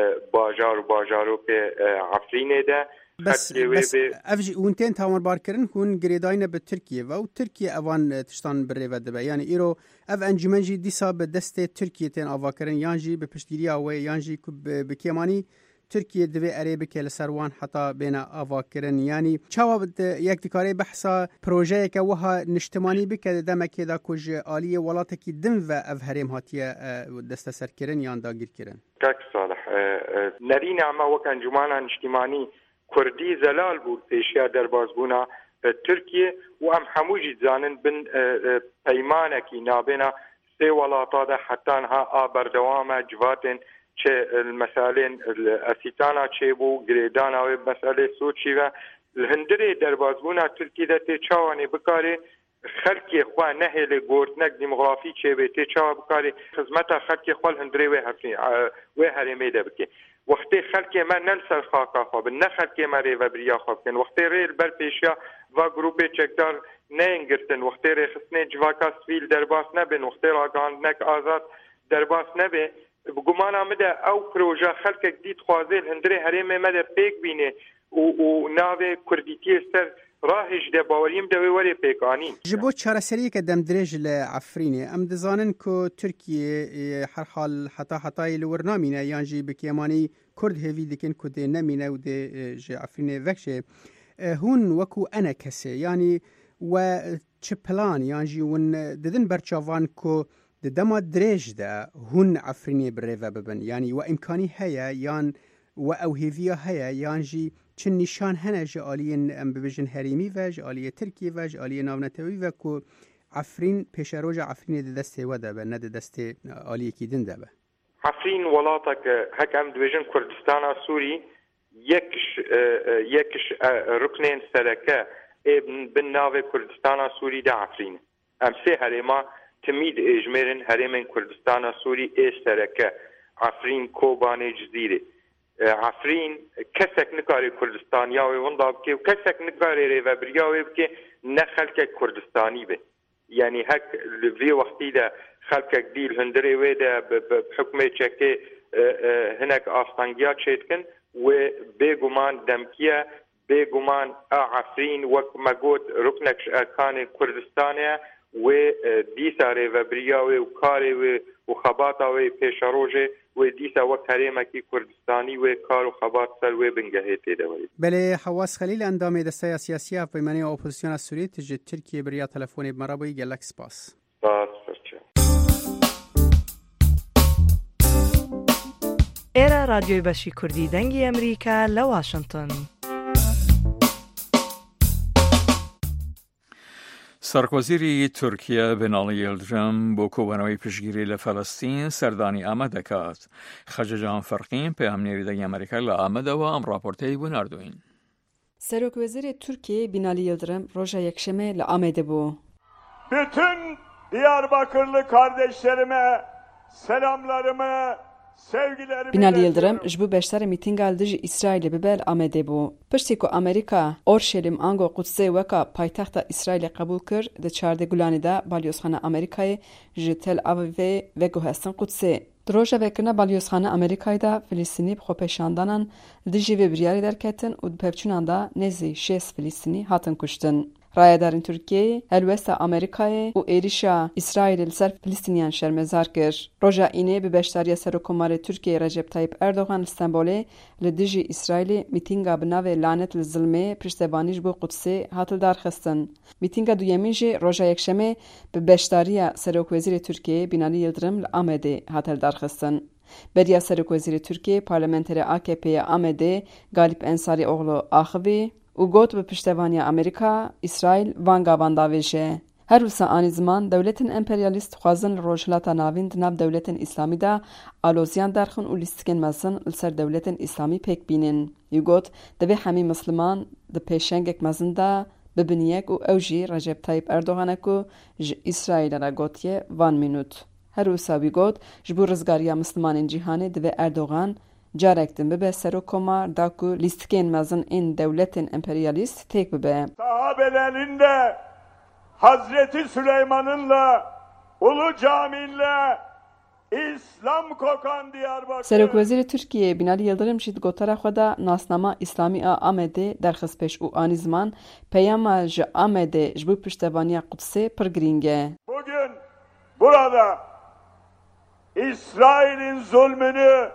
باجارو به عفرينه ده بس افجي وانتين تامر باركرن هون جريداين بتركيا و تركيا اوان تشتان بريفا دبا يعني ايرو اف انجمنجي ديسا بدست تركيا تين افاكرن يانجي بپشتگيريا و يانجي بكيماني تركيا دبي اريبك لسروان حتى بين افاكرن يعني چاوا يك دكاري بحثا بروجيك وها نشتماني بك دمك دا كوج آليه ولاتكي دم و اف هريم هاتيه دست سركرن يان دا گيركرن كاك صالح نرين اما وك انجمانا اجتماعي كردي زلال بود پیشیا درباز بونا ترکیه و هم هموجی زانن بن پیمانکی نابینا سه ولاتا ده حتی انها بردوام جواتن چه المسالين الاسيتانا چه بو گریدانا و مساله سوچی و الهندری درباز بونا ترکیه ده تچاوانی بکاری خلقی خواه نهل گورتنک دیموغرافی چه به تچاوا بکاری خدمت خلقی خواه الهندری و هرمی ده بکی وقتی خلقی ما ننسل خاکا خواب نه خلقی ما ریو بریا خواب کن وقتی ریل بر پیشیا و گروپی چکدار نه انگرتن وقتی ری خسنه جواکا سویل درباس نبین وقتی راگاندنک آزاد درباس نبین بگمان آمده او پروژه خلق جدید خوازه هندره هریم مده پیک بینه و ناوه کردیتی سر راهش ده باوریم ده وری پیکانی جبو چاره سری که دم درج لعفرینه ام دزانن کو ترکیه هر حال حتی لورنامینه یانجی بکیمانی کرد هوی دکن کد نمینه و ده ج عفرینه وکشه هون وکو انا کسه یعنی و چه پلان یانجی ون ددن برچاوان کو دما درج ده هون عفرینه بریو ببن یعنی و امکانی هيا یان و اوهیویا هيا یانجی چه نشان هنه جالین ام ببجن هریمی و جالی ترکی و جالی ناونتوی و کو عفرین پیش روز عفرین دست وده به ند دست عالی کی دنده به عفرین ولاتک هکم ببجن کردستان سوری یکش رکنین سرکه بن ناو کردستان سوری ده عفرین ام سه هریما تمید اجمرن هریمن کردستان سوری سرکه عفرین کوبان جزیره عفرین کسک نکاری کردستانیاوی ونداب که و کسک نکاری ریوبریاوی که نه خلک کردستانی به یعنی هک لوی وقتی ده خلک دیل هندری و ده بحکم چکه هنک آستانگیا چیتکن و بگمان دمکیه بگمان عفرین وک مگود رکنک کان کردستانیه و دیسا ریوبریاوی و کاری و خباتاوی پیش روزه و دیسا وقت هریمکی کردستانی و کار و خبات سر و بنگهیتی دوید. بله حواس خلیل اندام دسته سیاسی و پیمانی اپوزیسیون سوریه تجد ترکیه بریا تلفونی مرابوی گلک سپاس. سپاس فرچه. ایرا رادیوی بشی کردی دنگی امریکا لواشنطن. سەرکۆزیری تورکیا بناڵی یلدرم بۆ کۆبوونەوەی پشگیری لە فەلەستین سەردانی ئامە دەکات. خەجەجان فەرقین پەیامنێری دەنگی ئەمریکا لە ئامەدەوە ئەم راپۆرتەی بۆ ناردوین. سەرۆکوەزیری تورکیای بینالی یلدرم ڕۆژە یەکشەمە لە ئامێدە بوو. Bütün Diyarbakırlı kardeşlerime selamlarımı, Binali Yıldırım ji bo beşdarê mîtînga li dijî İsraîlê bibe li Amedê bû. Piştî ku Amerîka Orşelîm ango Qudsê weka paytexta İsraîlê qebûl kir, di 14 Gulanê de balyozxana Amerîkayê ji Tel Avivê veguhestin Qudsê. Di roja vekirina balyozxana Amerîkayê de Filîstînî bi xwepeşandanan li dijî vê biryarê derketin û di pevçûnan de nêzî 6 Filîstînî hatin kuştin. Rayedarên Tirkiyeyê helwesta Amerîkayê û êrişa İsraîlê li ser Filîstîniyan şermezar kir. Roja înê bi beşdariya Serokkomarê Tirkiyeyê Recep Tayyip Erdogan li Stenbolê li dijî İsraîlê mîtînga bi navê lanet li zilmê piştevanî ji bo Qudsê hat darxistin. Mîtînga duyemîn jî roja yekşemê bi beşdariya Serokwezîrê Tirkiyeyê Binalî Yıldırım li Amedê hat darxistin. Beriya Serokwezîrê Tirkiyeyê parlamenterê AKP'ye Amedê Galip Ensarîoğlu axivî û got bi piştevaniya Amerîka, İsraîl van gavan davêje. Her wisa anî ziman dewletên emperyalîst dixwazin li rojhilata navîn di nav dewletên İslamî de aloziyan derxin û lîstikên mezin li ser dewletên İslamî pêk bînin. Wî got divê hemî misliman di pêşengek mezin de bibiniyek û ew jî Recep Tayyip Erdogan ku ji İsraîlê re gotiye van mînût. Her wisa wî got ji bo rizgariya mislimanên cîhanê divê Erdogan carek din bibe serokkomar da ku lîstikên mezin ên dewletên emperyalîst têk bibe. Sahabelerinde Hazreti Süleyman'ınla Ulu Cami'nle İslam kokan Diyarbakır. Serokwezîrê Tirkiyeyê Binalî Yıldırım jî di gotara xwe de nasnama İslamî a Amedê derxist pêş û anî ziman peyama ji Amedê ji bo piştevaniya Qudsê pir girîng e. Bugün burada İsrail'in zulmünü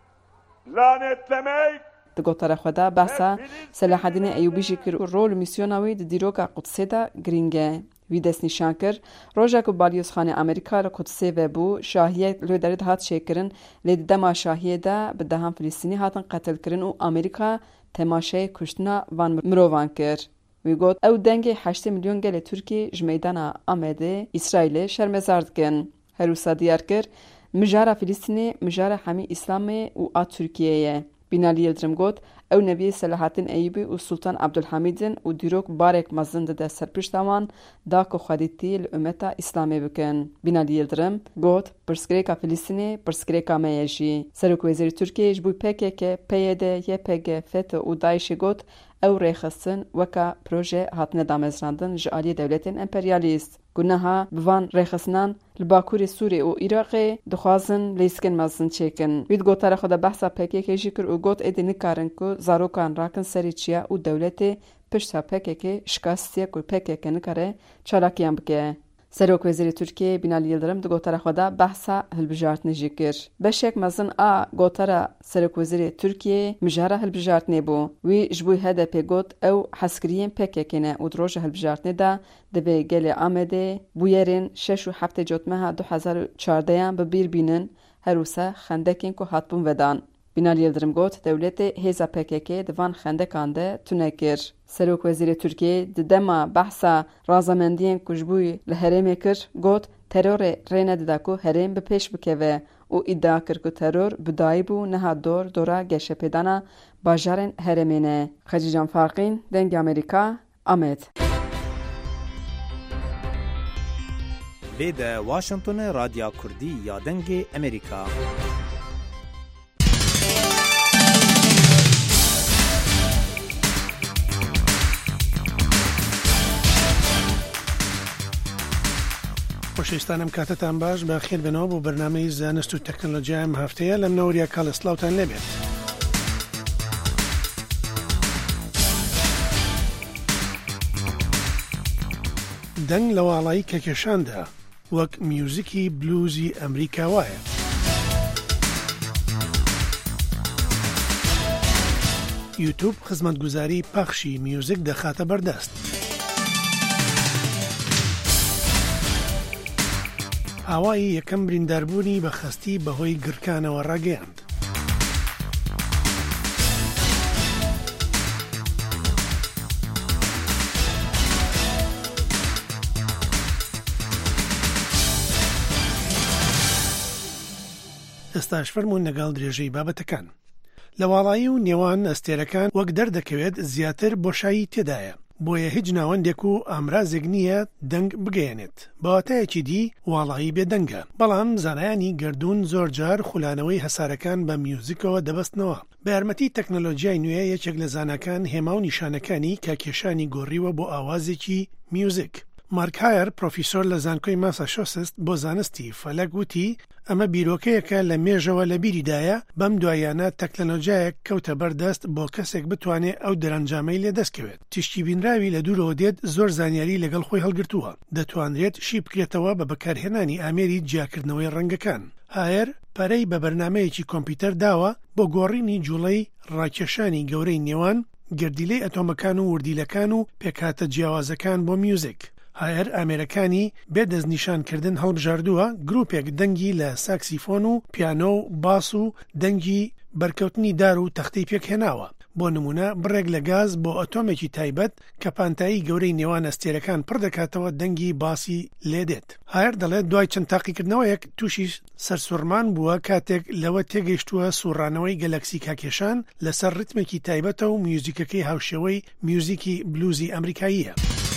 lanetlemek di gotara xwe de behsa Selaheddînê Eyyûbî jî kir û rol mîsyona wê di dîroka Qudsê de girîng e. Wî destnîşan kir roja ku balyozxanê Amerîka li Qudsê vebû şahiyek li derê de hat çêkirin lê di dema şahiyê de bi dehan Filîstînî hatin qetilkirin û Amerîka temaşeyê kuştina van mirovan kir. Wî got ew dengê 8 milyon gelê Tirkî ji meydana Amedê İsraîlê şermezar dikin. Her wisa diyar kir mijara Filîstînê mijara hemî İslamê û a Tirkiyeyê. Binalî Yıldırım got ew neviyê Selaheddîn Eyyûbî û Sultan Abdulhamîdin û dîrok barek mezin dide serpişta wan da ku xwedîtî li ummeta İslamê bikin. Binalî Yıldırım got pirsgirêka Filîstînê pirsgirêka me ye jî. Serokwezîrê Tirkiyeyê ji bo PKK, PYD, YPG, FETÖ û DAEŞê got ew rêxistin weka proje hatine damezrandin ji aliyê dewletên emperyalîst. Gunaha bi van rêxisnan li Bakurê Sûriyê û Iraqê dixwazin lîstikên mezin çêkin. Wî di gotara xwe de behsa PKK jî kir û got êdî nikarin ku zarokan rakin serê çiya û dewletê pişta PKK şikastiye ku PKK nikare çalakiyan bike. Serokwezîrê Tirkiyeyê Binalî Yıldırım di gotara xwe de behsa hilbijartinê jî kir. Beşek mezin a gotara Serokwezîrê Tirkiyeyê mijara hilbijartinê bû. Wî ji bo HDP got ew hezkiriyên PKK ne û di roja hilbijartinê de divê gelê Amedê bûyerên 6 û 7 Cotmeha 2014yan bi bîr bînin her wisa xendekên ku hatbûn vedan. Binalî Yıldırım got dewletê hêza PKK di van xendekan de tune kir. Serokwezîrê Tirkiyeyê di dema behsa razamendiyên ku ji bo li herêmê kir got terorê rê nedida ku herêm bi pêş bikeve û îdia kir ku teror bi dayî bû niha dora geşepêdana bajarên herêmê ne. Xecîcan Farqîn, Dengê Amerîka, Amed. Vê de Washingtonê Radya Kurdî ya Dengê Amerîka. خۆشەویستانم کاتتان باش بەخێر بنەوە بۆ بەرنامەی زانست و تەکنۆلۆژیای ئەم هەفتەیە لەم نەوەریە کاڵسلااوتان لێبێت. دەنگ لە واڵایی کەکێشاندا وەک میوزیکی بلوزی ئەمریکاوایە. یوتیوب خزمەتگوزاری پەخشی میوزیک دەخاتە بەردەست. هاوایی یەکەم برینداربوونی بە خەستی بەهۆی گرکانەوە ڕاگەیاند. ئێستاش فەرموون لەگەڵ درێژەی بابەتەکان. لە واڵایی و نێوان ئەستێرەکان وەک دەردەکەوێت زیاتر بۆشایی تێدایە. بۆیە هیچ ناوەندێک و ئامرازێک نییە دەنگ بگەێنێت بەواتایەکی دی واڵایی بێدەنگە بەڵام زانایانی گردون زۆرجار خولانەوەی هەسارەکان بە میوزیکەوە دەبەستنەوە بە یارمەتی تەکنۆلۆژیای نوێ یەکێک لە زانەکان هێما و نیشانەکانی کە کێشانی گۆڕیوە بۆ ئاوازێکی میوزیک مارک هایر پرۆفیسۆر لە زانکۆی ماساچوسێتس بۆ زانستی فەلەک وتی ئەمە بیرۆکەیەکە لە مێژەوە لە بیریدایە بەم دوایانە تەکنۆلۆژیایەک کەوتە بەردەست بۆ کەسێک بتوانێت ئەو دەرەنجامەی لێدەستکەوێت تیشتی بینراوی لە دوورەوە دێت زۆر زانیاری لەگەڵ خۆی هەڵگرتووە دەتوانرێت شی بکرێتەوە بە بەکارهێنانی ئامێری جیاکردنەوەی ڕەنگەکان هایر پەرەی بە بەرنمەیەکی کۆمپیوتەر داوە بۆ گۆڕینی جوڵەی ڕاکێشانی گەورەی نێوان گردیلەی ئەتۆمەکان و وردیلەکان و پێکاتە جیاوازەکان بۆ میوزیک هایر ئامێرەکانی بێدەستنیشانکردن هەڵبژاردووە گروپێک دەنگی لە ساکسیفۆن و پیانۆ و باس و دەنگی بەرکەوتنی دار و تەختەی پێکهێناوە بۆ نمونە بڕێک لە گاز بۆ ئۆتۆمێکی تایبەت کە پانتایی گەورەی نێوان ئەستێرەکان پڕ دەکاتەوە دەنگی باسی لێدێت هایر دەڵێت دوای چەند تاقیکردنەوەیەک تووشی سەرسوڕمان بووە کاتێک لەوە تێگەیشتووە سوڕانەوەی گەلەکسی کاکێشان لەسەر ریتمێکی تایبەتە و میوزیکەکەی هاوشێوەی میوزیکی بلوزی ئەمریکاییە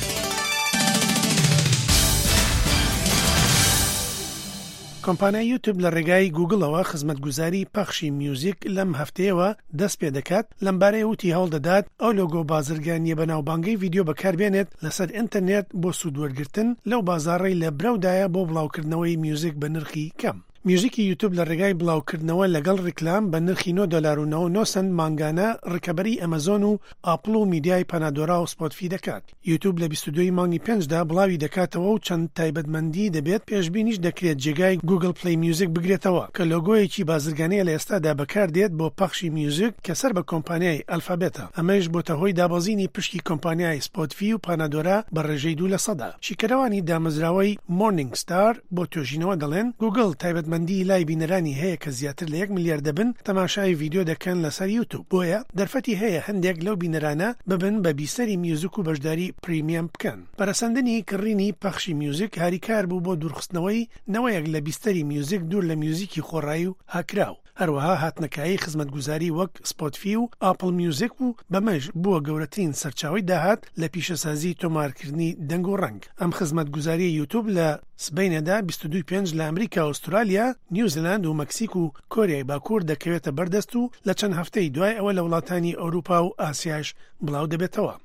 کۆمپانیای یوتیوب لە ڕێگای گوگڵەوە خزمەتگوزاری پەخشی میوزیک لەم هەفتەیەوە دەست پێ دەکات لەمبارەی وتی هەوڵدەدات ئەو لۆگۆ بازرگانیە بەناوبانگەی ڤیدیۆ بەکاربێنێت لەسەر ئینتەرنێت بۆ سوودوەرگرتن لەو بازاڕەی لە برەودایە بۆ بڵاوکردنەوەی میوزیک بە نرخی کەم میوزیکی یوتیوب لە ڕێگای بڵاوکردنەوە لەگەڵ ڕیکلام بە نرخی $9.99 مانگانە ڕکەبەری ئەمەزۆن و ئاپڵ و میدیای پەنادۆرا و سپۆتفی دەکات یوتیوب لە 22 مانگی 5دا بڵاوی دەکاتەوە و چەند تایبەتمەندی دەبێت پێشبینیش دەکرێت جێگای گوگل پلی میوزیک بگرێتەوە کە لۆگۆیەکی بازرگانەیە لە ئێستادا بەکاردێت بۆ پەخشی میوزیک کە سەر بە کۆمپانیای ئەلفابێتە ئەمەش بۆتە هۆی دابەزینی پشتی کۆمپانیای سپۆتفی و پەنادۆرا بە ڕێژەی 2%. شیکەرەوانی دامەزراوەی مۆرنینگ ستار بۆ توێژینەوە دەڵێن گوگل تایبەتمەندی لای بینەرانی هەیە کە زیاتر لە 1 میلیارد دەبن تەماشای ڤیدیۆ دەکەن لەسەر یوتیوب بۆیە دەرفەتی هەیە هەندێک لەو بینەرانە ببن بە بیسەری میوزیک و بەشداری پریمیەم بکەن پەرەسەندنی کڕینی پەخشی میوزیک هاریکار بوو بۆ دوورخستنەوەی نەوەیەک لە بیستەری میوزیک دوور لە میوزیکی خۆڕایی و هاکراو هەروەها هاتنەکایی خزمەتگوزاری وەک سپۆتفی و ئاپڵ میوزیک و بەمەش بووە گەورەترین سەرچاوی داهات لە پیشەسازی تۆمارکردنی دەنگ و ڕەنگ ئەم خزمەتگوزاری یوتیوب لە سبەینەدا 22.5 لە ئەمریکا و ئوسترالیا نیوزیلاند و مەکسیک و کۆریای باکوور دەکەوێتە بەردەست و لە چەند هەفتەی دوای ئەوە لە وڵاتانی ئەوروپا و ئاسیاش بڵاو دەبێتەوە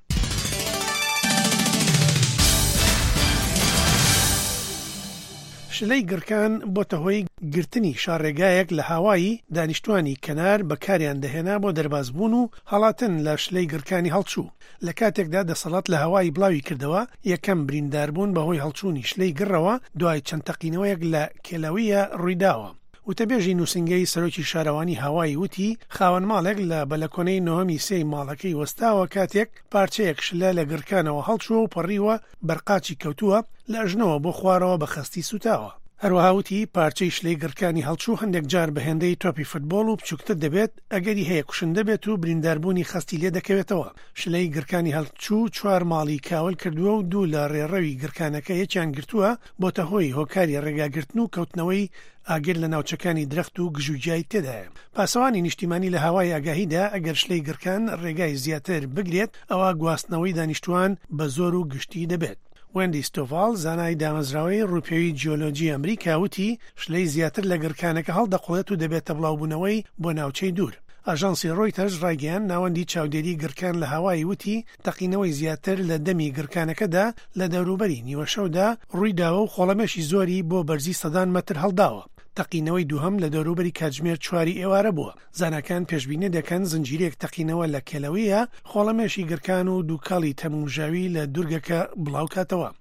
شلەی گڕکان بۆتە هۆی گرتنی شارڕێگایەک لە هاوایی دانیشتوانی کەنار بەکاریان دەهێنا بۆ دەربازبوون و هەڵاتن لە شلەی گڕکانی هەڵچوو لە کاتێکدا دەسەڵات لە هاوایی بڵاوی کردەوە یەکەم برینداربوون بەهۆی هەڵچوونی شلەی گڕەوە دوای چەند تەقینەوەیەک لە کێلاویە ڕوویداوە وتەبێژی نووسنگەی سەرۆکی شارەوانی هاوایی وتی خاوەن ماڵێک لە بەلەکۆنەی نۆهەمی سێی ماڵەکەی وەستاوە کاتێک پارچەیەک شلە لە گڕکانەوە هەڵچووە و پەڕیوە بەرقاچی کەوتووە لە ئەژنەوە بۆ خوارەوە بە خەستی سوتاوە هەروەها وتی پارچەی شلەی گڕکانی هەڵچوو هەندێک جار بە هێندەی تۆپی فوتبۆڵ و بچووکتر دەبێت ئەگەری هەیە کوشندە بێت و برینداربوونی خەستی لێ دەکەوێتەوە شلەی گڕکانی هەڵچوو 4 ماڵی کاول کردووە و 2 لە ڕێڕەوی گڕکانەکە یەکیان گرتووە بۆتە هۆی هۆکاری ڕێگاگرتن و کەوتنەوەی ئاگر لە ناوچەکانی درەخت و گژوجیای تێدایە پاسەوانی نیشتیمانی لە هاوای ئاگاهیدا ئەگەر شلەی گڕکان ڕێگای زیاتر بگرێت ئەوە گواستنەوەی دانیشتوان بە زۆر و گشتی دەبێت وەندی ستۆڤال زانای دامەزراوەی ڕووپێوی جیۆلۆجی ئەمریکا وتی شلەی زیاتر لە گڕکانەکە هەڵدەقڵێت و دەبێتە بڵاوبوونەوەی بۆ ناوچەی دوور ئاژانسی ڕۆیتەرز ڕایگەیاند ناوەندی چاودێری گڕکان لە هاوایی وتی تەقینەوەی زیاتر لە دەمی گڕکانەکەدا لە دەوروبەری نیوەشەودا ڕوویداوە و خۆڵەمەشی زۆری بۆ بەرزی 100 مەتر هەڵداوە تەقینەوەی دووهەم لە دەوروبەری کاتژمێر 4 ئێوارە بووە زانەکان پێشبینی دەکەن زنجیرێک تەقینەوە لە کێلەوەیە خۆڵەمێشی گڕکان و دووکاڵی تەموژاوی لە دوورگەکە بڵاوکاتەوە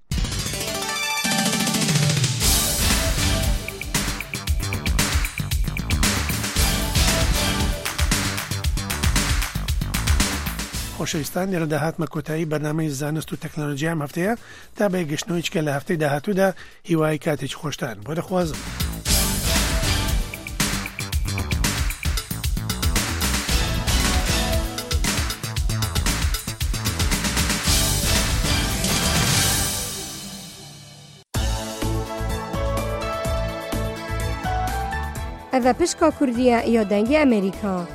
خۆشەویستان لێرە داهاتمە کۆتایی بەرنامەی زانست و تەکنۆلۆژیا ئەم هەفتەیە تا بەیەگەشتنەوەی چکە لە هەفتەی داهاتوودا هیوای کاتێکی خۆشتان بۆ دەخوازم ئەڤە پشکا کوردیە یا دەنگی ئەمریکا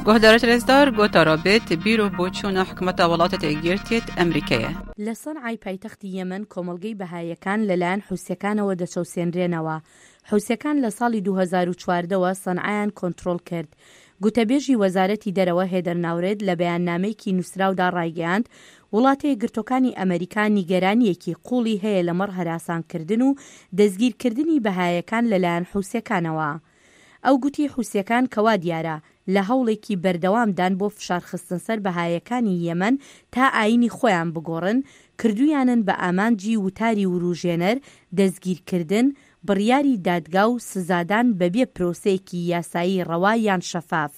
گهدارت رزدار گوتا رابط بیرو بوچونا حکمت ولات تأگیرتیت امریکیه. لسنعی پایتختی یمن کۆمەڵگەی بەهایەکان لەلایەن حوسیەکانەوە دەچەوسێنرێنەوە. حوسیەکان لە ساڵی 2014ەوە سەنعایان کۆنتڕۆڵ کرد. گوتەبێژی وەزارەتی دەرەوە هێدەر ناورێد لە بەیاننامەیەکی نووسراودا ڕایگەیاند وڵاتە یەکگرتوەکانی ئەمریکا نیگەرانیەکی قوڵی هەیە لەمەڕ هەراسانکردن و دەستگیرکردنی بەهایەکان لەلایەن حوسیەکانەوە. ئەو گوتی حوسیەکان کەوا دیارە لە هەوڵێکی بەردەوامدان بۆ فشارخستن سەر بەهایەکانی یەمەن تا ئاینی خۆیان بگۆڕن کردویانن بە ئامانجی وتاری وروژێنەر دەستگیرکردن بڕیاری دادگا و سزادان بەبێ پرۆسەیەکی یاسایی ڕەوا یان شەفاف.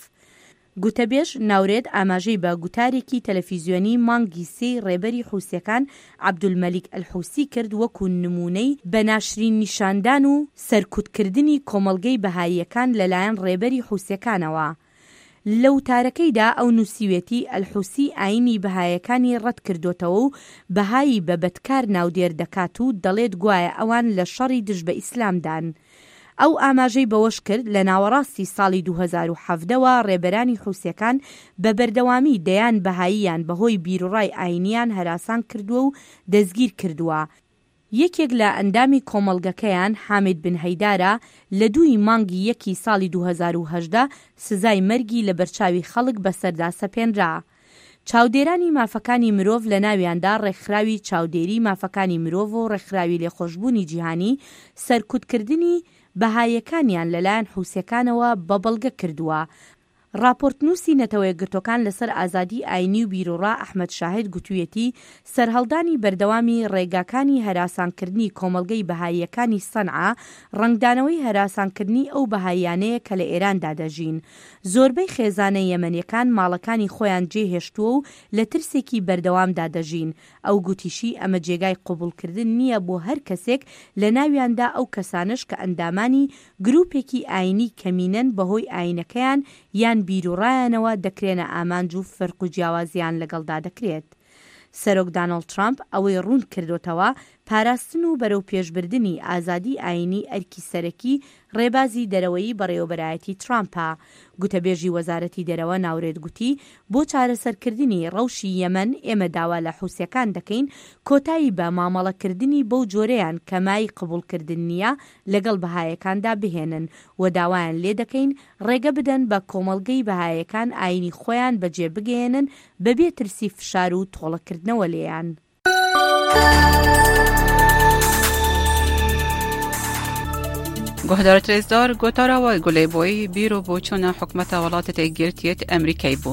گوتەبێژ ناورێد ئاماژەی بە گوتارێکی تەلەڤیزیۆنی مانگی سێی ڕێبەری حوسیەکان عەبدولمەلیک ئەلحوسی کرد وەکو نمونەی بەناشرین نیشاندان و سەرکوتکردنی کۆمەڵگەی بەهاییەکان لەلایەن ڕێبەری حوسیەکانەوە. لە وتارەکەیدا ئەو نووسیوێتی ئەلحوسی ئاینی بەهایەکانی ڕەت کردوتەوە و بەهایی بە بەدکار ناودێر دەکات و دەڵێت گوایە ئەوان لە شەڕی دژ بە ئیسلامدان. ئەو ئاماژەی بەوەش کرد لە ناوەڕاستی ساڵی 2017ەوە ڕێبەرانی حوسیەکان بە بەردەوامی دەیان بەهاییان بەهۆی بیرڕای ئاینیان هەراسان کردووە و دەستگیر کردووە. یەکێک لە ئەندامی کۆمەڵگەکەیان حامید بن هەیدارە لە 2 مانگی 1 ساڵی 2018 سزای مەرگی لە بەرچاوی خەڵک بەسەردا سەپێنرا. چاودێرانی مافەکانی مرۆڤ لە ناویاندا ڕێکخراوی چاودێری مافەکانی مرۆڤ و ڕێکخراوی لێخۆشبوونی جیهانی سەرکوتکردنی بەهایەکانیان لەلایەن حوسیەکانەوە بەبەڵگە کردووە. راپۆرتنووسی نەتەوە یەکگرتوەکان لەسەر ئازادی ئاینی و بیرۆڕا ئەحمەد شاهید گوتوویەتی سەرهەڵدانی بەردەوامی ڕێگاکانی هەراسانکردنی کۆمەڵگەی بەهاییەکانی سەنعا ڕنگدانەوەی هەراسانکردنی ئەو بەهاییانەیە کە لە ئێراندا دەژین. زۆربەی خێزانە یەمەنیەکان ماڵەکانی خۆیان جێهێشتووە و لە ترسێکی بەردەوامدا دەژین. ئەو گوتیشی ئەمە جێگای قبولکردن نییە بۆ هەر کەسێک لە ناویاندا ئەو کەسانش کە ئەندامانی گروپێکی ئاینی کەمینەن بەهۆی ئاینەکەیان یان بیرۆڕایانەوە دەکرێنە ئامانج و فەرق و جیاوازیان لەگەڵدا دەکرێت. سەرۆک دانەڵد ترامپ ئەوەی ڕوون کردوتەوە پاراستن و بەرەو پێشبردننی ئازادی ئاینی ئەرکی سەرەکی ڕێبازی دەرەوەی بەڕێوەبەرایەتی ترامپە. گوتەبێژی وەزارەتی دەرەوە ناورێت گوتی بۆ چارەسەرکردنی ڕەوشی یەمەن ئێمە داوا لە حوسیەکان دەکەین کۆتایی بە مامەڵەکردنی بەو جۆرەیان کەمای قبولکردن نییە لەگەڵ بەهایەکاندا بهێنن و داوایان لێ دەکەین ڕێگە بدەن بە کۆمەڵگەی بەهایەکان ئاینی خۆیان بەجێ بگەێنن بەبێ ترسی فشار و تۆڵەکردنەوە لێیان. گهدارت رزدار گوتارا و گلی بوی بیرو بوچونا حکمت ولات تأگیرتیت امریکای بو.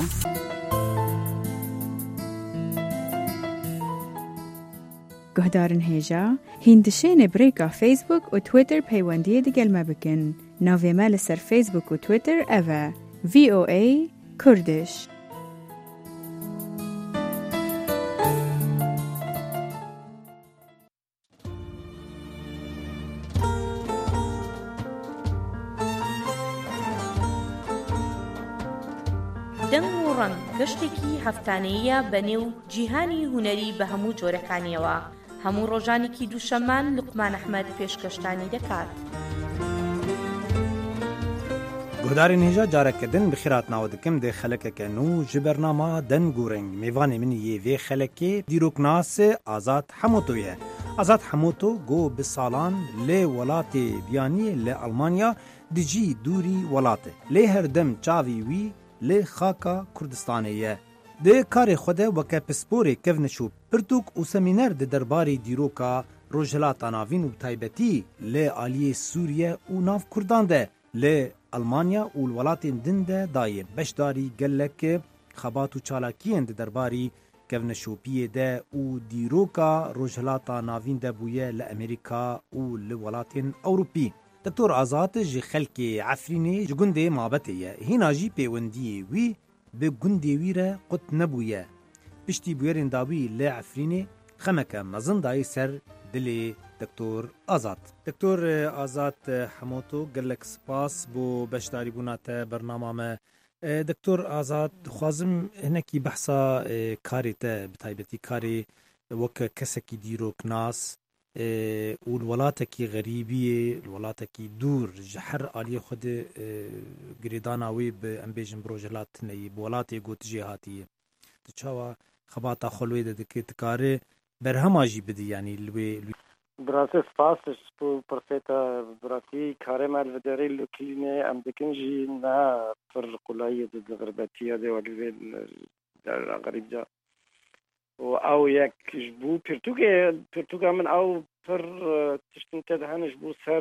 گهدارن هیجا هندشین بریکا فیسبوک و تویتر پیوندی دیگل ما بکن. ناوی مال سر فیسبوک و تویتر اوه VOA کردش. دەنگ و ڕەنگ گەشتێکی هەفتانەیە بەنێو جیهانی هونەری بە هەموو جۆرەکانیەوە. هەموو ڕۆژانێکی دووشەممان لوقمان ئەحمەد پێشکەشتانی دەکات. گهدارین هێژا جارەکردن بخیرات ناو دکم دێ خەلەکەکە نو ji بەرنامە دەنگ و ڕەنگ میوانê min yê vê xelekê dîroknas Azad Hemoto ye. Azad Hemoto got bi salan lê welatê biyaniyê li Almanya dijî dûrî welatê. Lê her dem çavî wî lê xaka Kurdistanê ye. Dê karê xwe de weke pisporê kevniş û pirtûk û semîner di derbarê dîroka Rojhilata Navîn û taybetî lê aliyê Sûriye û nav Kurdan de lê Almanya û welatên din de daye beşdarî gelek xebat û çalakiyên di derbarî kevneşopiyê de û dîroka Rojhilata Navîn de bûye li Amerîka û li welatên Ewropî. Doktor Azad ji xelkê Efrînê ji gundê mabetê ye. Hîna jî pêwendiyê wî bi gundê wî re qut nebûye. Piştî bûyerên dawî li Efrînê xemeke mezin dayê ser dilê Doktor Azad. Doktor Azad Hemoto gelek spas bû beşdarîbûna te bernama me. Doktor Azad dixwazim hinekî behsa karê te bi taybetî karê wek kesekî dîroknas والولاتکی غریبیه الولاتکی دور جحر آلی خود گریداناوی به امبیجن بروجلات نی بولاتی گوت جهاتیه تچوا خباتا خلوی دکه تکاره برهماجی بدی یعنی لوی براسه سپاسش بو پرسیتا براسی کاره مال وداری لوکینه ام دکنجی نه پر قلایی د غربتیه دی ولی در غریب جا و او یک جبو پرتوگا من او پر تشتنت دهنش بو سر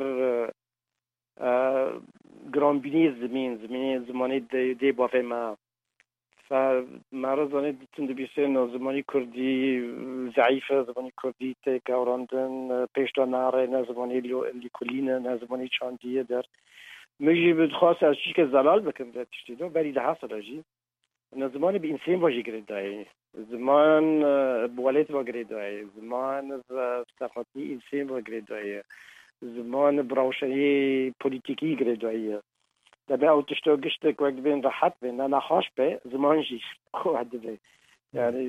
گرانبینی زمانی دی بافه ما فمارا زاني دتن دبيسين زماني كردي ضعيفة زماني كردي تكاوراندن بيشتا ناره زماني اللي كلينا زماني شاندية در مجي بدخواست از چیز که زلال بکن در تشتیدو بری ده حصل راجی زمانی به انسان باجی گرید دایی زمان بوالت با گرید دایی زمان ثقافتی انسان با گرید دایی زمان براوشنی پولیتیکی گرید دایی دبی او تشتو گشتك وقت بين راحت بين انا خاش به زمان جي واحد بي يعني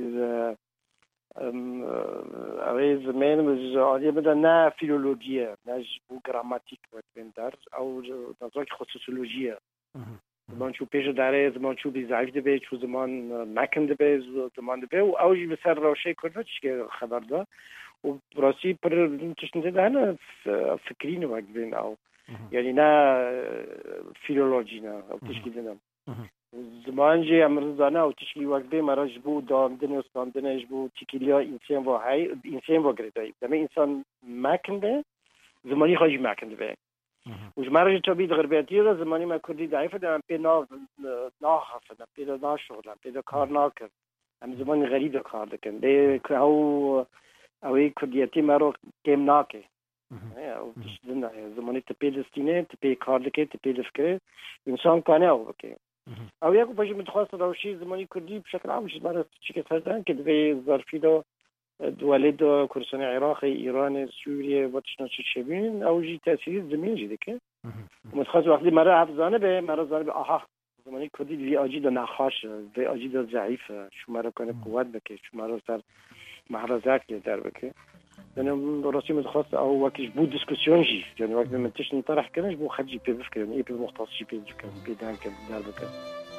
اوي زمان مزاري بدا نا فيلولوجيا ناج بو جراماتيك وقت بين دار او نظرك خصوصولوجيا زمان شو بيش داره زمان شو بيزعج دبي شو زمان ماكن دبي زمان دبي او جي بسر روشي كله چه خبر ده وبراسي پر تشنده ده انا فكرين وقت بين او يعني نا فيلولوجي نا او تشكيلنا زمان جي امرزانا او تشكيل وقت بي مراج بو دامدن وستاندن جبو تشكيليا انسان و هاي انسان و غريداي دمي انسان ماكن ده زماني خاجي ماكن ده وش مراج تبيد غربياتي ده زماني ما كردي ضعيفه ده بي ناخف ده بي ده شغل بي ده كار ناكر ام زمان غريب كار ده كان ده او كردياتي مرو كيم ناكي او تشدنا زماني تبي دستينه تبي كاردكه تبي دفكره انسان كانه او بكي او ياكو باجي متخصص روشي زماني كردي بشكل عام مش مره تشكي فردان كده ظرفي ده دولد كردستان عراقي ايران سوريا واتشنا شبين او جي تاثير زمين جي دكه متخصص وقتی مره حفظانه به مره زانه به آها زماني كردي دي اجي ده نخاش ده اجي ده ضعيف شو مره کنه قوت بكي شو مره سر محرزات در بكي لأن راسي متخصص أو وقتش بو ديسكوسيون جي يعني وقت ما تش نطرح كناش بو خرجي بي بفكر يعني بي مختص جي بي كان بي دان كان دار بكا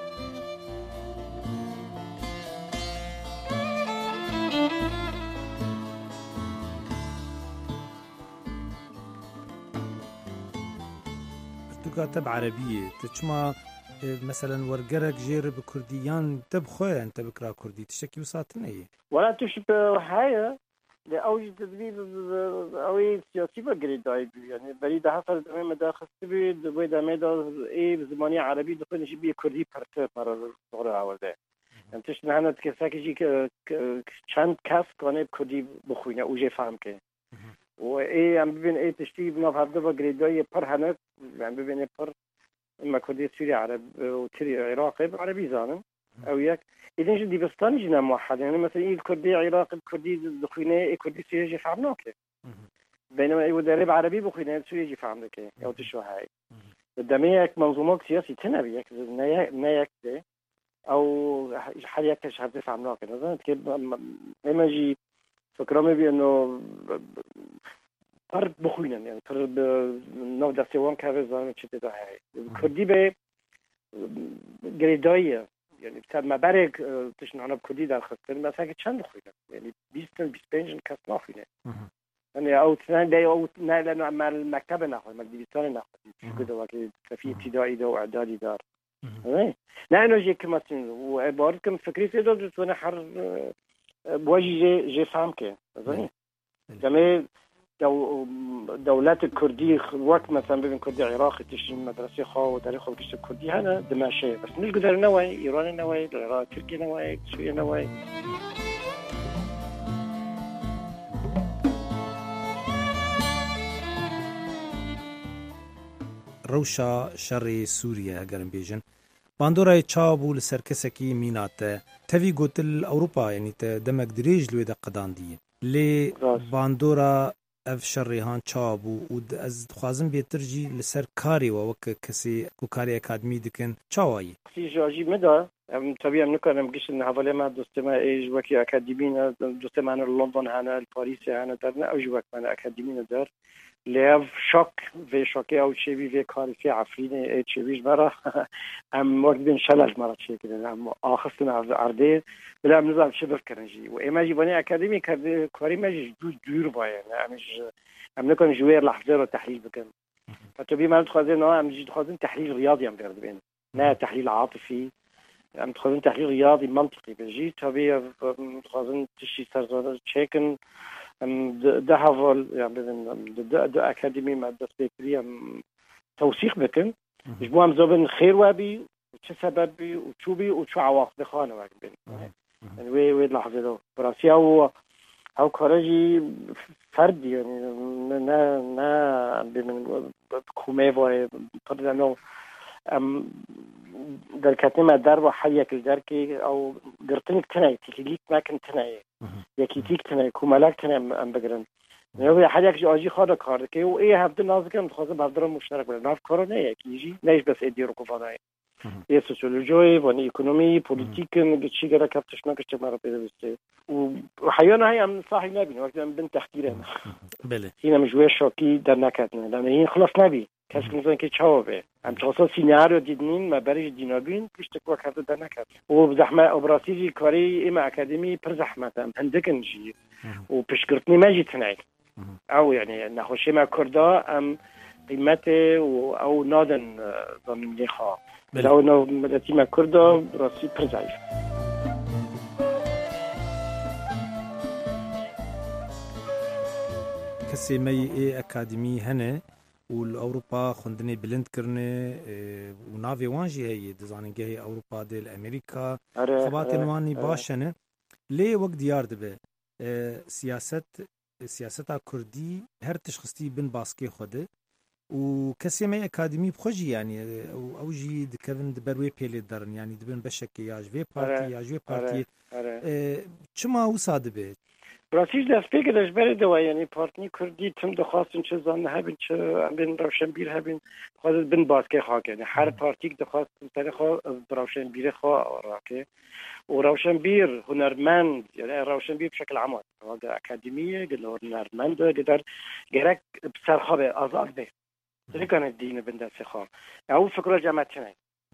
كاتب عربية تشما مثلا ورقرك جير بكرديان تبخويا انت بكرا كردي تشكي وساتنا ايه ولا تشبه حاجة لأوجد تدريب أوي سياسي بقري دايب يعني بريد حصل دائما مداخل تبي دبي دائما إيه بزمانية عربي دخل نشي بيه كردي برتر مرة صغيرة عوضة يعني تشنا هنا تكساكي جي كان كاس كانه كردي بخوينا وجه فهم كه وإيه عم ببين إيه تشتي بناف هذا بقري دايب بر هنا عم ببين بر إما كردي سوري عرب وتري عراقي عربي زانم أو ياك إذا نجد ديبستان جينا موحد يعني مثلا إيه الكردي عراق الكردي دخوينة إيه كردي سوريا جي فهمناك بينما إيه ودرب عربي بخوينة سوريا جي فهمناك أو تشو هاي قداميك منظومات سياسي تنبيك نياك ده أو حاليك شهادة فهمناك مثلا كيف لما جي فكرامي بأنه فرد بخوينة يعني فرد نوع دستيوان كهذا زمان شتى ده هاي الكردي به جريداية يعني بتاع ما برق تشنعنا بكردي در خستن مثلا چند خوينه يعني 20-25 كاس ناخوينه يعني او اثنين ده او نه لانه عمل المكتب ناخذ مكتبستان ناخذ كده وقت في ابتدائي ده واعدادي دار نه انه جي كما وعبارتكم فكري في ده وانا حر بواجي جي فهمك زين كمان دولات الكردي وقت مثلا بين كردي عراقي تشي مدرسة خاو وتاريخ الكشف الكردي هنا دمشق بس مش قدر نوعي إيران نوعي العراق تركيا نوعي سوريا نوعي روشا شر سوريا قرن بيجن باندورا تشابو لسركسكي مينات تفي قتل أوروبا يعني دمك دريج لويدا قداندية لي باندورا اف شريهان چابو و از خوازم بهتر جی لسر کاری و وک کسی کو کاری اکادمی دکن چاوایی سی جاجی مدا طبيعي نكون مقيش إن حوالي ما دوستما إيش وكي أكاديمينا دوستما أنا لندن هنا الباريس هنا درنا أو جوك ما أكاديمينا در ليف شوك في شوكي أو شيء في كاري في عفريني إيش شيء مرة أم وقت بين شلل مرة شيء كده أم آخرنا عرضي بلا منظم شبه كرنجي وإما جبني أكاديمي كاري ما جور باين أم نكون جوير لحظة وتحليل بكم فتبي ما تخزين أم جد خزين تحليل رياضي أم بيرد بين لا تحليل عاطفي أم تخزين تحليل رياضي منطقي بجي تبي تخزين تشي سرزانة تشيكن أم ده هافول يعني ده أكاديمي ما ده سبيكري أم توثيق بكم جبوا أم زبن خير وابي وش سببي وشوبي وشو عواقب خانة واقبين يعني وين لحظة ده براسي أو كارجي فردي يعني نا بمن كومي وي فرد إنه در كاتنما در وحيك الدركي أو قرطنك تناي تليك ما كنت تناي يكيتيك تناي كومالك تناي أم بقرن يعني حاجة جاجي خارج كاركي وإيه هبد الناس كم تخاطب هبدرم مشترك ولا ناف كارو نية كيجي نيش بس إديرو كفاناي یه سوسیولوژی و اکونومی پولیتیک نگچی گره کفتش نکشت مرا پیدا بسته و حیانه های هم صحیح نبینه وقتی هم بین تحقیره بله این هم جوه شاکی در نکردنه لانه این خلاص نبی کسی کنزن که چاوه هم چاسا سینیارو دیدنین ما برش دینابین پشت که وقت در نکرد و زحمه ابراسیجی کاری ایم اکادمی پر زحمت هم هندکن جی و پشگرتنی مجی تنعی او یعنی نخوشی ما کرده هم قیمت او نادن ضمن خواه لو انه مدتي ما كرده راسي برزايف كسي مي اكاديمي هنا والاوروبا خندني بلند كرني ونافي وانجي هي دزانينجي هي اوروبا ديال امريكا خبات نواني باشنه لي وقت ديار دبه سياستا كردي هر تشخصتي بن باسكي خوده و کسی می اکادمی بخوجی یعنی او جی دکن دبروی پیل درن یعنی دبن بشکی یاجوی پارتی یاجوی پارتی چما وساده به براسیج دست پیگرش برده و یعنی پارتی کردی تم دخواستن چه زن هبین چه بین روشنبیر هبین خواست بین باسکه خواهد یعنی هر پارتی دخواستن تری خواه روشنبیر خواه راکه و روشنبیر هنرمند یعنی روشنبیر بشکل عام واقع اکادمیه گلو هنرمند قدر گرک بسرخواه آزاد به تلقى الدين بندر سخام أو فكرة جامعتنا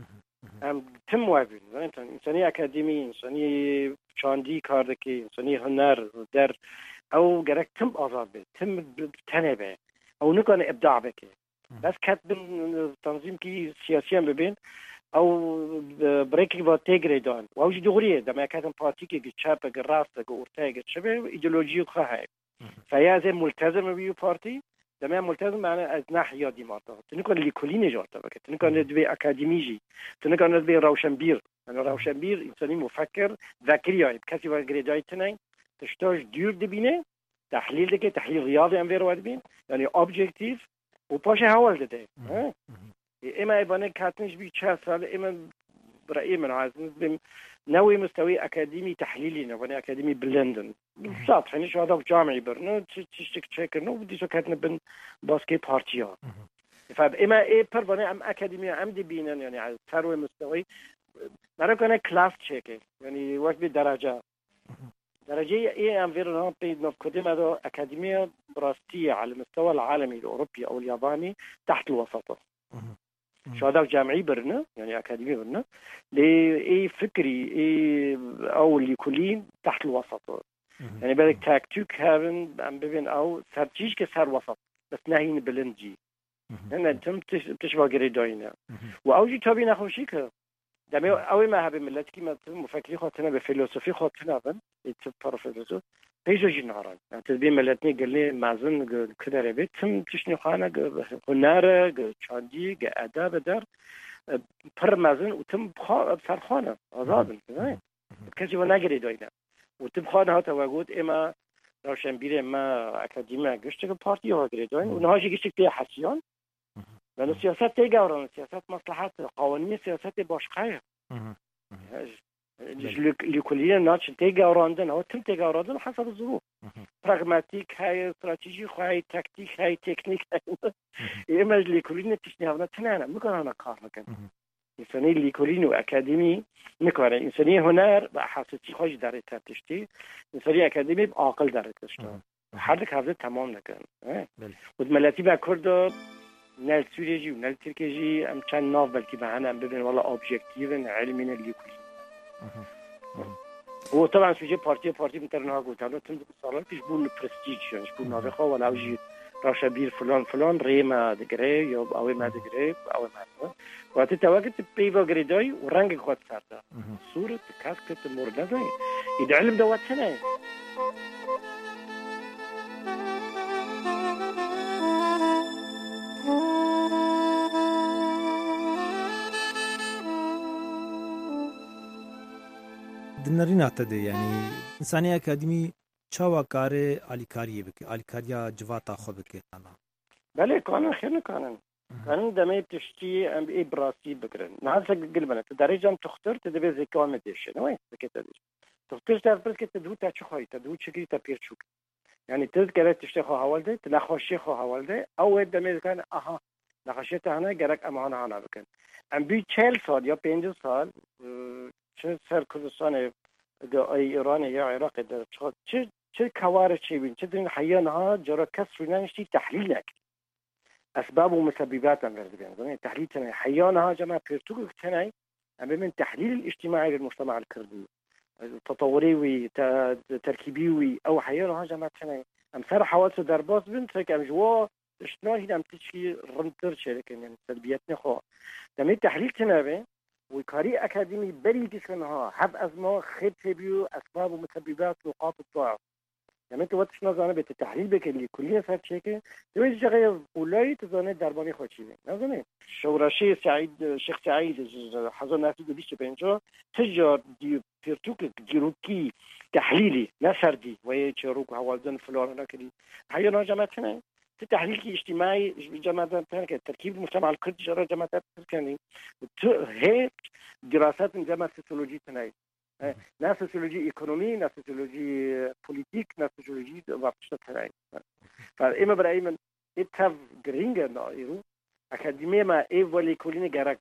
تم وابن إنسانية أكاديمية إنسانية شاندي كاردكي إنسانية هنر در أو جرك تم آزاد به تم تنبه أو نكون إبداع بك بس كاتب تنظيم كي سياسيا ببين أو بريكي وتجري دان وأوجي دغريه دم كاتب بارتيكي كشابة كراسة كورتاج كشبه إيديولوجية خاهي فهي زي ملتزم بيو بارتي تمام ملتزم معنا از ناحية ديمارتا تنكون اللي كلين جارتا بك تنكون ندبي أكاديميجي تنكون ندبي روشنبير أنا روشنبير إنساني مفكر ذكري بكسي وجريداي تنين تشتاج دير دبينه تحليل دكي تحليل رياضي أم غير وادبين يعني objective وباش هوال ده إما يبانه كاتنش بي 4 سال إما برأي من عايزين بم نوي مستوى أكاديمي تحليلي نوي أكاديمي بلندن بالضبط يعني شو هذا جامعي برنا تشتك تشكر نو بدي شو كاتنا بن باسكي بارتيا فإما إيه بربنا أم أكاديمية أم دي بينن يعني على ثروة مستوى مرة كنا كلاس تشكر يعني وقت بدرجة درجة إيه أم فيرنا بيد نفقدم هذا أكاديمية براستية على المستوى العالمي الأوروبي أو الياباني تحت الوسط شو هذا جامعي برنا يعني أكاديمي برنا لإيه فكري إيه أو اللي كلين تحت الوسط يعني بالك تاكتيك هذن عم ببين أو سرتيج كسر وسط بس نهين بلندجي هنا تم تشبه جريداينا وأوجي تابين أخوشيك دمي أول ما هبي ملتكي ما مفكري خاطرنا بفيلسوفي خاطرنا بن يتبارو فيلسوف بيجو جناران يعني تبين ملتني قال لي معزن كده ربيت تم تشني خانة هنار شاندي أداب دار بر معزن وتم بسر خانة آزادن كذي وناجري داينا وتم خانة هات وجود إما روشنبير إما أكاديمية قشتك بارتي ها جريداين ونهاجي قشتك تي حسيان لأن السياسات تيجاوران السياسات مصلحات قوانين السياسات باشقية لكلنا ناتش تيجاوراندن أو تم تيجاوراندن حسب الظروف براغماتيك هاي استراتيجي هاي تكتيك هاي تكنيك هاي إما لكلنا تشني هذا تنانا ممكن أنا كارلكن انسانی لیکولین و اکادمی نکاره. انسانی هنر و حاستی خوش داره تشتی، انسانی اکادمی عاقل داره تشتی. هر دو حافظه تمام نکن. و ملتی با کرد نل سوریجی و نل ترکیجی ام چند ناف بلکی به هنم ببین والا ابجکتیون علمی لیکولین. و طبعا سوژه پارتی مترنها گفتن تم سالات پیش بون پرستیج شدش بون نابخا ولا وجی راش بیر فلان ریما دگره یا اوی ما دگره اوی ما وقتی توقت پیوا گریدای و رنگ خود سرده صورت کاسکت مورد دای این علم دوات سنه دنرین عتده یعنی انسانی اکادمی چاوا کار آلیکاری بکه آلیکاریا جواتا خو بکه انا بله قانون خیلی قانون دمه تشتی ام ای براسی بکرن ناس قلبنا تدرجم تختار تدبي زكاه مدش نوي سكت تختار تعرف كده تدو تاچخوي تدو چگي تپيرچوك يعني تذكر تشتي خو حوالده تنخوشي خو حوالده او دمه كان اها نخشيت هنا گرك امانه انا بكن ام بي 40 سال یا 50 سال چه سر کردستان ایران یا عراق در چه کوارث چی بین چه این حیانها جرا کسر نشتی تحلیل نکرد اسباب و مسببات هم بردن تحلیل تنه حیانها جمع پرتوک تنه ام بمن تحلیل الاجتماعي للمجتمع الكردي تطوري وي تركيبي وي او حيانها جمع تنه ام سر حوادث درباس بنت كم جوا اشتناهي دم تشي رنتر شركه يعني سلبياتنا خو دم تحلیل تنه وكاري أكاديمي بري جسمها حب أزما خير تبيو أسباب ومسببات نقاط الضعف يعني أنت وقتش نظانة بالتحليل بك اللي كلية صار شيء تويج جغير ولاي تظانة درباني خوشي نظانة شوراشي سعيد شيخ سعيد حضر نافذ بيش بينجا تجار دي بيرتوك ديروكي تحليلي لا سردي وهي تشروك حوالدن فلان لكن هيا جماعتنا تحليل اجتماعي جماعات تركيب المجتمع الكردي جرى جماعات كاني هي دراسات جماعة سوسيولوجي تناي ناس سوسيولوجي ايكونومي ناس سوسيولوجي بوليتيك ناس سوسيولوجي وابشت تناي فإما برأي من اتف جرينجر نايرو أكاديمية ما ولي كلين جراك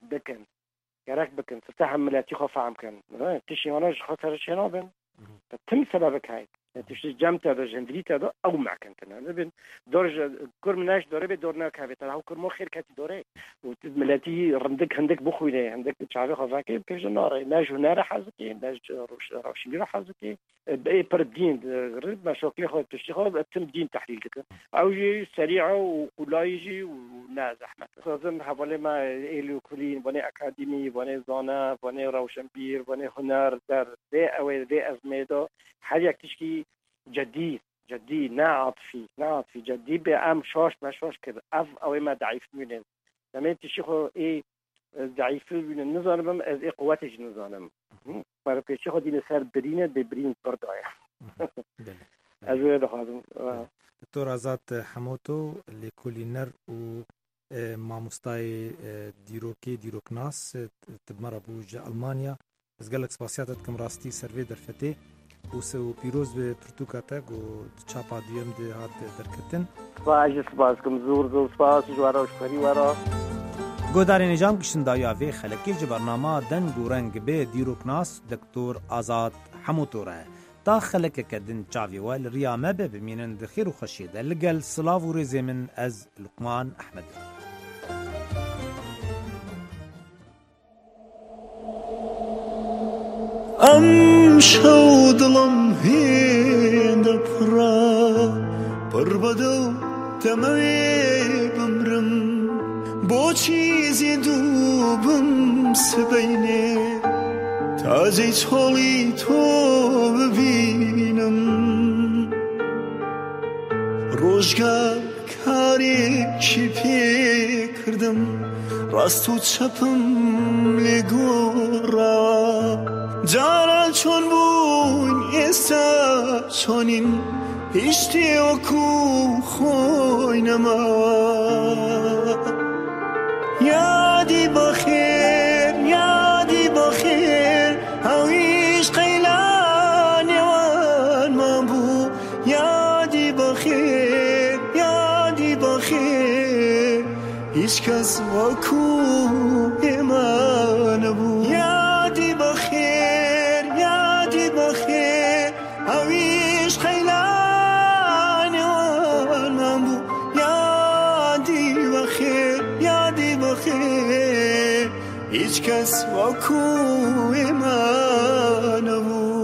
بكن ستحملاتي خوف عم كان تشي وانا خاطر شنابن تم سببك هاي تشتي جامتا رجندريتا دو او معكن تنا نبن دورج كرمناش دوره به دورنا كافيتا هاو كرمو خير كاتي دوره وملاتي عندك بخوينه عندك تشافي خفاكي بيج نار ناج نار حازكي ناج روشني حازكي باي بردين غرب ما شوكلي خو تشتي تم دين تحليل كده اوجي سريعه ولايجي وناز احمد لازم حوالي ما اليو كلين بني اكاديمي بني زانا بني روشنبير بني هنر در دي ازميدو حاجه تشكي جدي نعطفي جدي بأم شاش كده أو ما ضعيف منين لما تشيخو إيه ضعيف من النظام از إيه قواتش نظام مرة تشيخو دين سر برينة ببرين بردايا أزوية دخادم دكتور آزاد حموتو لكولينر و ماموستاي ديروكناس تبمر أبوج ألمانيا از گلک سپاسیاتت کم راستی سروی در فته و پیروز به پرتوکاته گو چاپا دیم ده هات درکتن سپاس کم زور سپاس جوارا و شکری وارا گودار نجام کشن دایا وی خلکی جه برنامه دن گورنگ به دیروکناس دکتور آزاد حموتو راه تا خلک کدن چاوی وال ریامه به بمینن دخیر و خشیده لگل سلاو و رزی من از لقمان احمد امشو دلم هند پرا پربدو تموی بمرم با چیزی دوبم سبینه تازه چالی تو ببینم روزگار کاری چی پی کردم راستو چپم لگورا جارا چون بون استا چونین هشتی و کو خوی نما یادی بخیر هاویش قیلان یوان ما بو یادی بخیر هیچ کس و کو اما هیچ کس با کوی من نبود.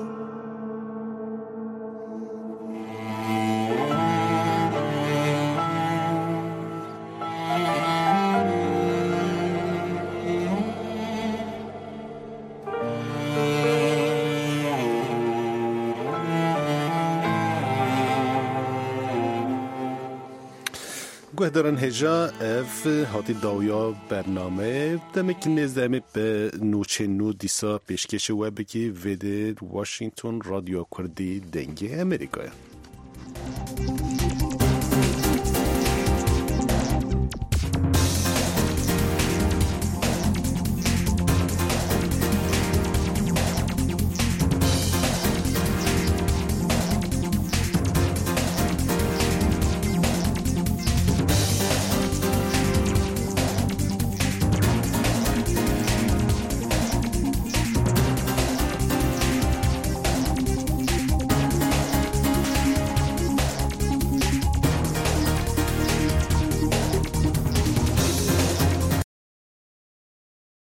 گهدارن هجا اف هاتی داویا برنامه دمک نزدمه به نوچه نو دیسا پیشکش و بکی ویده واشنگتن رادیو کردی دنگی امریکا.